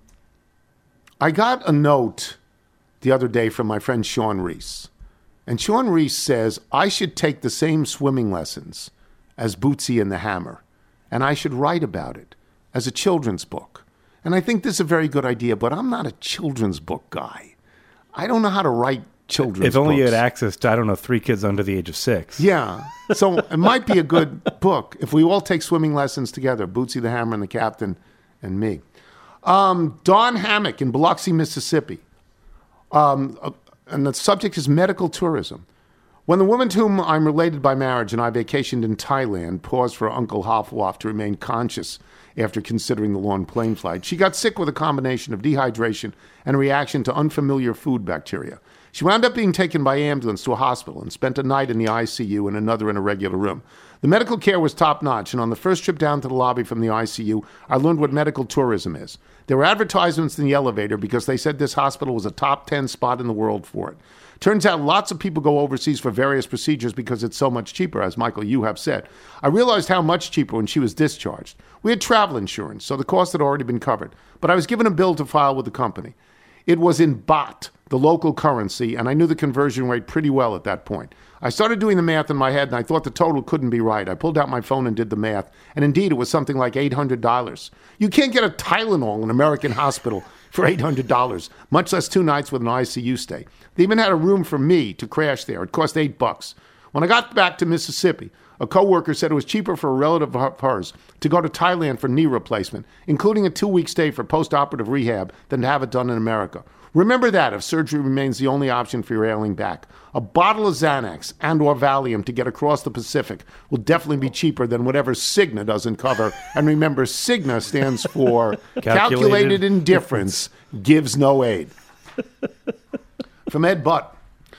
[SPEAKER 2] I got a note the other day from my friend Sean Reese. And Sean Reese says, I should take the same swimming lessons as Bootsy and the Hammer, and I should write about it as a children's book. And I think this is a very good idea, but I'm not a children's book guy. I don't know how to write children's
[SPEAKER 3] If only
[SPEAKER 2] books.
[SPEAKER 3] you had access to, I don't know, three kids under the age of six.
[SPEAKER 2] Yeah. So it might be a good book if we all take swimming lessons together, Bootsy the Hammer and the Captain and me. Um, Don Hammock in Biloxi, Mississippi. Um, uh, and the subject is medical tourism. When the woman to whom I'm related by marriage and I vacationed in Thailand paused for Uncle Hofwoff to remain conscious after considering the long plane flight, she got sick with a combination of dehydration and a reaction to unfamiliar food bacteria. She wound up being taken by ambulance to a hospital and spent a night in the I C U and another in a regular room. The medical care was top-notch, and on the first trip down to the lobby from the I C U, I learned what medical tourism is. There were advertisements in the elevator because they said this hospital was a top ten spot in the world for it. Turns out lots of people go overseas for various procedures because it's so much cheaper, as Michael, you have said. I realized how much cheaper when she was discharged. We had travel insurance, so the cost had already been covered, but I was given a bill to file with the company. It was in baht, the local currency, and I knew the conversion rate pretty well at that point. I started doing the math in my head, and I thought the total couldn't be right. I pulled out my phone and did the math, and indeed it was something like eight hundred dollars. You can't get a Tylenol in an American hospital for eight hundred dollars, much less two nights with an I C U stay. They even had a room for me to crash there. It cost eight bucks. When I got back to Mississippi, a coworker said it was cheaper for a relative of hers to go to Thailand for knee replacement, including a two-week stay for post-operative rehab, than to have it done in America. Remember that if surgery remains the only option for your ailing back. A bottle of Xanax and or Valium to get across the Pacific will definitely be cheaper than whatever Cigna doesn't cover. And remember, Cigna stands for Calculated, Calculated Indifference, Gives No Aid. From Ed Butt.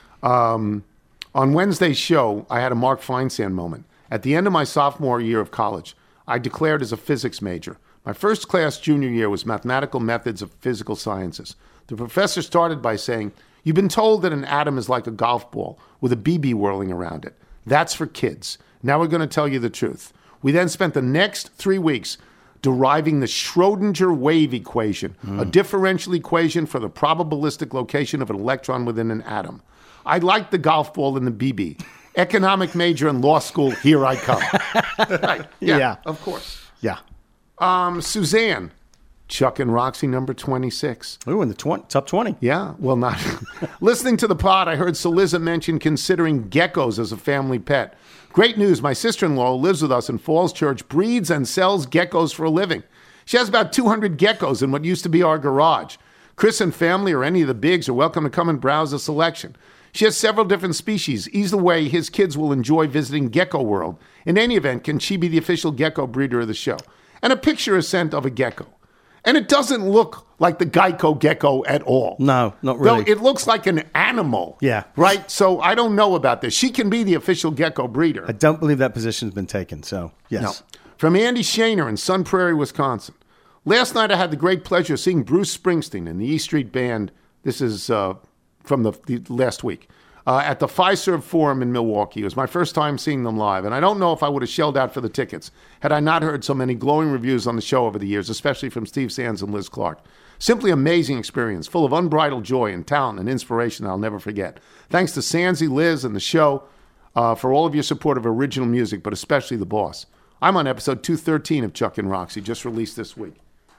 [SPEAKER 2] Um, on Wednesday's show, I had a Mark Feinsand moment. At the end of my sophomore year of college, I declared as a physics major. My first class junior year was Mathematical Methods of Physical Sciences. The professor started by saying, "You've been told that an atom is like a golf ball with a B B whirling around it. That's for kids. Now we're going to tell you the truth." We then spent the next three weeks deriving the Schrodinger wave equation, mm. a differential equation for the probabilistic location of an electron within an atom. I liked the golf ball and the B B. Economic major in law school, here I come. Right. Yeah, yeah, of course.
[SPEAKER 9] Yeah.
[SPEAKER 2] Um, Suzanne. Chuck and Roxy, number twenty-six.
[SPEAKER 9] Ooh, in the tw- top twenty.
[SPEAKER 2] Yeah, well, not. Listening to the pod, I heard Saliza mention considering geckos as a family pet. Great news. My sister-in-law, who lives with us in Falls Church, breeds and sells geckos for a living. She has about two hundred geckos in what used to be our garage. Chris and family or any of the bigs are welcome to come and browse the selection. She has several different species. Either way, his kids will enjoy visiting Gecko World. In any event, can she be the official gecko breeder of the show? And a picture is sent of a gecko. And it doesn't look like the Geico gecko at all.
[SPEAKER 9] No, not really.
[SPEAKER 2] No, it looks like an animal.
[SPEAKER 9] Yeah.
[SPEAKER 2] Right? So I don't know about this. She can be the official gecko breeder.
[SPEAKER 9] I don't believe that position's been taken, so yes.
[SPEAKER 2] No. From Andy Shaner in Sun Prairie, Wisconsin. Last night I had the great pleasure of seeing Bruce Springsteen and the E Street Band. This is uh, from the, the last week. Uh, at the Fiserv Forum in Milwaukee. It was my first time seeing them live, and I don't know if I would have shelled out for the tickets had I not heard so many glowing reviews on the show over the years, especially from Steve Sands and Liz Clark. Simply amazing experience, full of unbridled joy and talent and inspiration I'll never forget. Thanks to Sandsy, Liz, and the show uh, for all of your support of original music, but especially the boss. I'm on episode two thirteen of Chuck and Roxy, just released this week.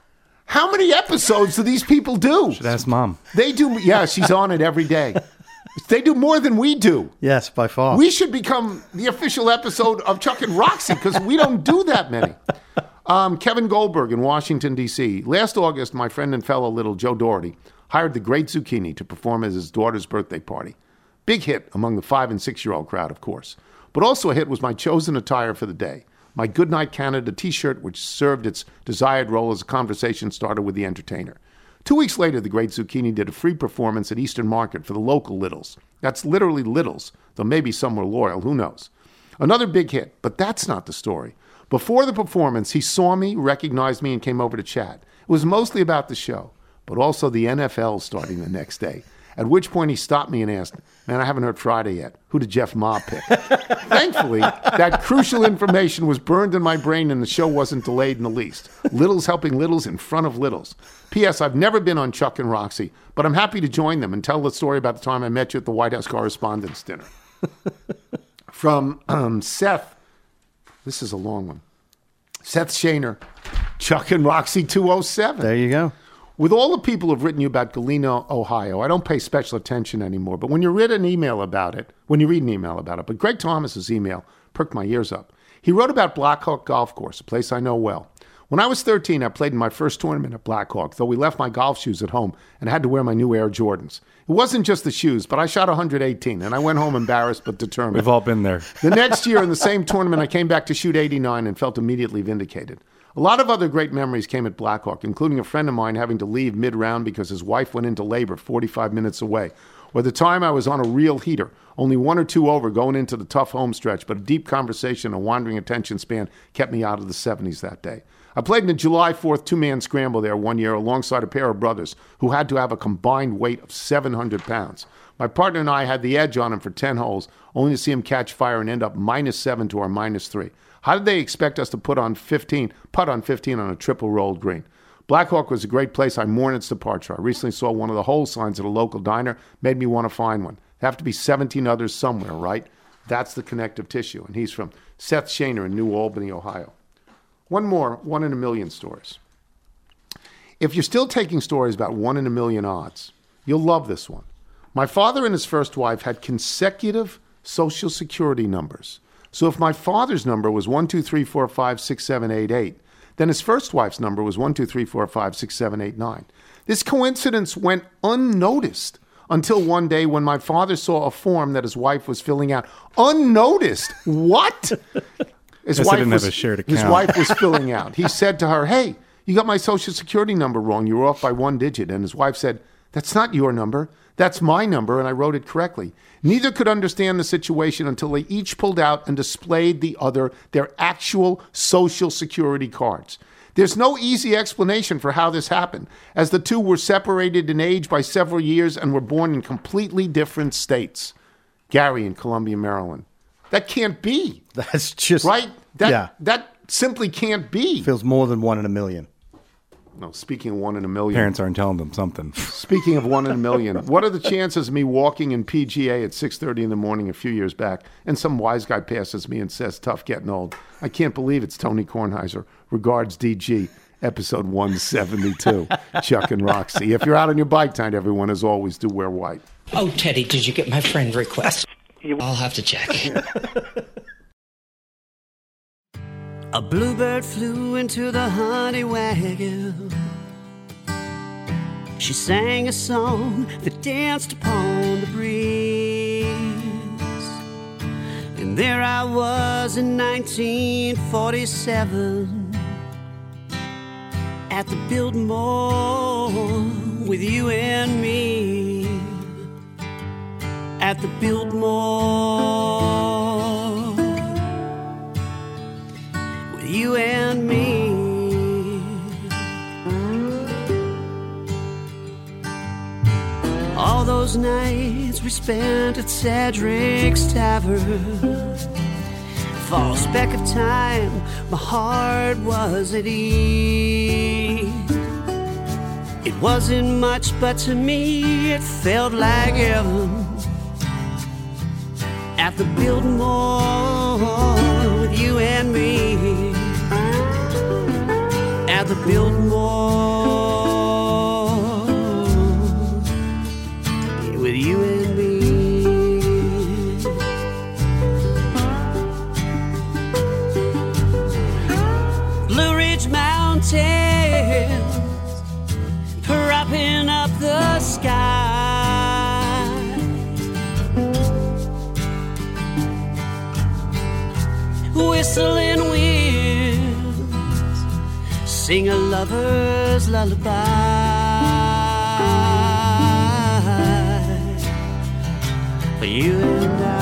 [SPEAKER 2] How many episodes do these people do?
[SPEAKER 3] Should ask Mom.
[SPEAKER 2] They do, yeah, she's on it every day. They do more than we do.
[SPEAKER 9] Yes, by far.
[SPEAKER 2] We should become the official episode of Chuck and Roxy because we don't do that many. Um, Kevin Goldberg in Washington, D C Last August, my friend and fellow little Joe Doherty hired the Great Zucchini to perform as his daughter's birthday party. Big hit among the five- and six-year-old crowd, of course. But also a hit was my chosen attire for the day, my Goodnight Canada t-shirt, which served its desired role as a conversation starter with the entertainer. Two weeks later, the Great Zucchini did a free performance at Eastern Market for the local littles. That's literally littles, though maybe some were loyal, who knows. Another big hit, but that's not the story. Before the performance, he saw me, recognized me, and came over to chat. It was mostly about the show, but also the N F L starting the next day, at which point he stopped me and asked, "Man, I haven't heard Friday yet. Who did Jeff Ma pick?" Thankfully, that crucial information was burned in my brain and the show wasn't delayed in the least. Littles helping littles in front of littles. P S. I've never been on Chuck and Roxy, but I'm happy to join them and tell the story about the time I met you at the White House Correspondents' Dinner. From um, Seth, this is a long one. Seth Shaner, Chuck and Roxy two oh seven.
[SPEAKER 9] There you go.
[SPEAKER 2] With all the people who've written you about Galena, Ohio, I don't pay special attention anymore. But when you read an email about it, when you read an email about it, but Greg Thomas's email perked my ears up. He wrote about Blackhawk Golf Course, a place I know well. When I was thirteen, I played in my first tournament at Blackhawk, though we left my golf shoes at home and had to wear my new Air Jordans. It wasn't just the shoes, but I shot one hundred eighteen, and I went home embarrassed but determined.
[SPEAKER 3] We've all been there.
[SPEAKER 2] The next year in the same tournament, I came back to shoot eighty-nine and felt immediately vindicated. A lot of other great memories came at Blackhawk, including a friend of mine having to leave mid-round because his wife went into labor forty-five minutes away. Or the time I was on a real heater, only one or two over going into the tough home stretch, but a deep conversation and wandering attention span kept me out of the seventies that day. I played in a July fourth two-man scramble there one year alongside a pair of brothers who had to have a combined weight of seven hundred pounds. My partner and I had the edge on him for ten holes, only to see him catch fire and end up minus seven to our minus three. How did they expect us to put on fifteen, putt on fifteen on a triple rolled green? Blackhawk was a great place. I mourn its departure. I recently saw one of the hole signs at a local diner. Made me want to find one. There have to be seventeen others somewhere, right? That's the connective tissue. And he's from Seth Shaner in New Albany, Ohio. One more, one in a million stories. If you're still taking stories about one in a million odds, you'll love this one. My father and his first wife had consecutive Social Security numbers. So if my father's number was one, two, three, four, five, six, seven, eight, eight, then his first wife's number was one, two, three, four, five, six, seven, eight, nine. This coincidence went unnoticed until one day when my father saw a form that his wife was filling out. Unnoticed? What? His
[SPEAKER 3] Guess I
[SPEAKER 2] wife
[SPEAKER 3] didn't
[SPEAKER 2] was,
[SPEAKER 3] have a shared
[SPEAKER 2] his
[SPEAKER 3] account.
[SPEAKER 2] wife was filling out. He said to her, hey, you got my Social Security number wrong. You were off by one digit. And his wife said, that's not your number. That's my number, and I wrote it correctly. Neither could understand the situation until they each pulled out and displayed the other their actual Social Security cards. There's no easy explanation for how this happened, as the two were separated in age by several years and were born in completely different states. Gary in Columbia, Maryland. That can't be.
[SPEAKER 9] That's just...
[SPEAKER 2] Right? That,
[SPEAKER 9] yeah.
[SPEAKER 2] That simply can't be.
[SPEAKER 9] Feels more than one in a million.
[SPEAKER 2] No, speaking of one in a million.
[SPEAKER 3] Parents aren't telling them something.
[SPEAKER 2] Speaking of one in a million, what are the chances of me walking in P G A at six thirty in the morning a few years back, and some wise guy passes me and says, tough getting old. I can't believe it's Tony Kornheiser. Regards, D G, episode one seventy-two, Chuck and Roxy. If you're out on your bike tonight, everyone, as always, do wear white.
[SPEAKER 15] Oh, Teddy, did you get my friend request? I'll have to check.
[SPEAKER 7] A bluebird flew into the honey wagon. She sang a song that danced upon the breeze. And there I was in nineteen forty-seven at the Biltmore with you and me. At the Biltmore you and me. All those nights we spent at Cedric's Tavern. For a speck of time, my heart was at ease. It wasn't much, but to me it felt like heaven. At the Biltmore with you and me. At the Biltmore with you and me. Blue Ridge Mountains propping up the sky. Whistling winds sing a lover's lullaby for you and I.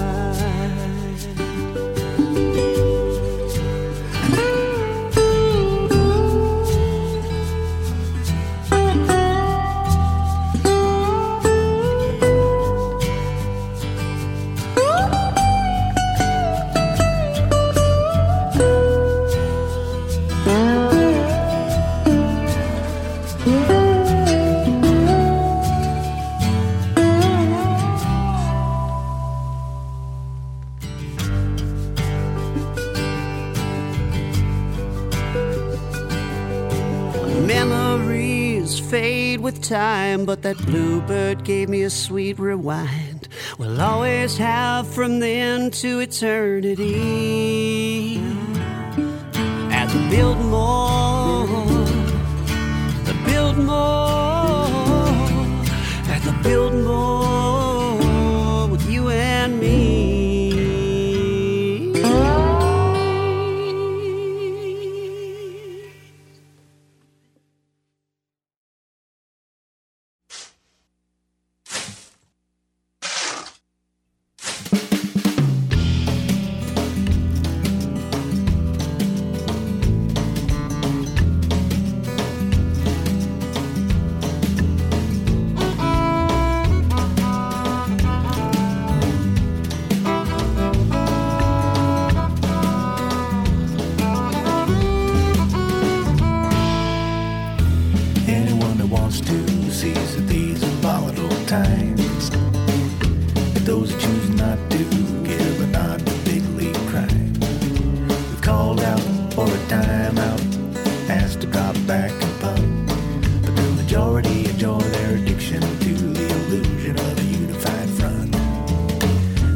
[SPEAKER 7] Memories fade with time, but that bluebird gave me a sweet rewind. We'll always have from then to eternity. At the Biltmore, the Biltmore, at the Biltmore with you and me.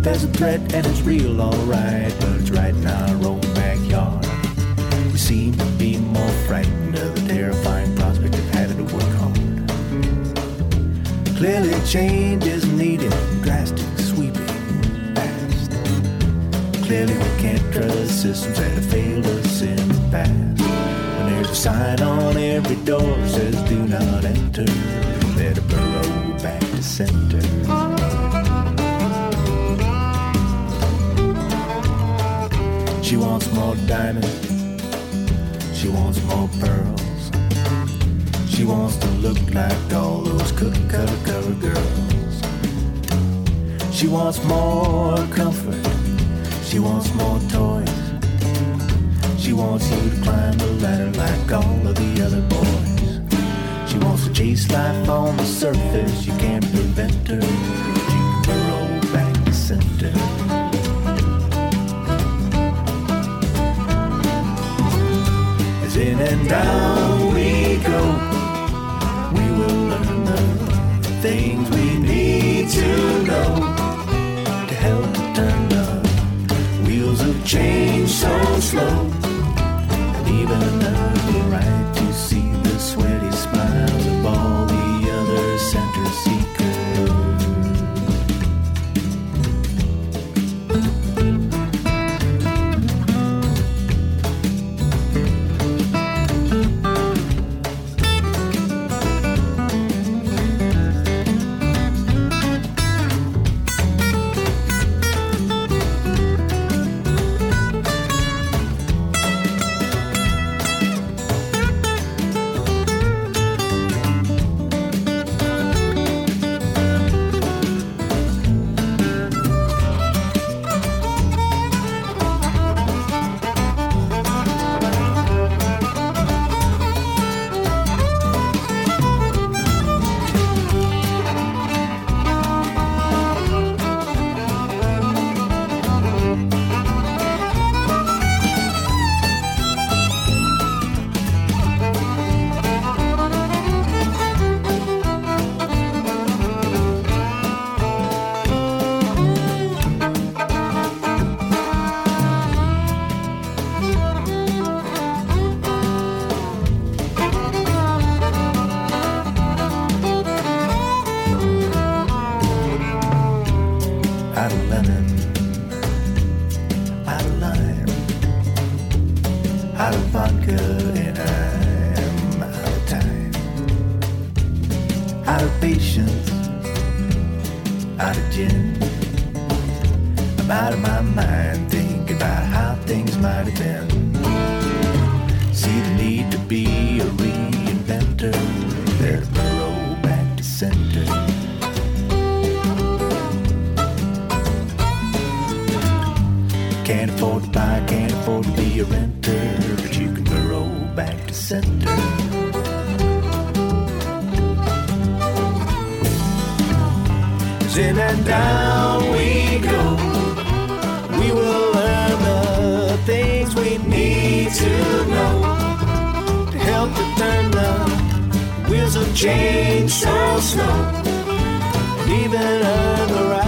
[SPEAKER 16] There's a threat and it's real, alright, but it's right in our own backyard. We seem to be more frightened of the terrifying prospect of having to work hard. Clearly change is needed, drastic, sweeping, fast. Clearly we can't trust systems that have failed us in the past. When there's a sign on every door that says do not enter, let a burrow back to center. She wants more diamonds, she wants more pearls. She wants to look like all those cookie cutter cover girls. She wants more comfort, she wants more toys. She wants you to climb the ladder like all of the other boys. She wants to chase life on the surface, you can't prevent her, but you can burrow back to center. As in and down we go, we will learn the things we need to know to help turn the wheels of change so slow. And even another right to see the sweaty smiles of all the other center seekers. Can't afford to buy, can't afford to be a renter, but you can burrow back to center. As in and down we go, we will learn the things we need to know to help to turn the wheels of change so slow. And even on the right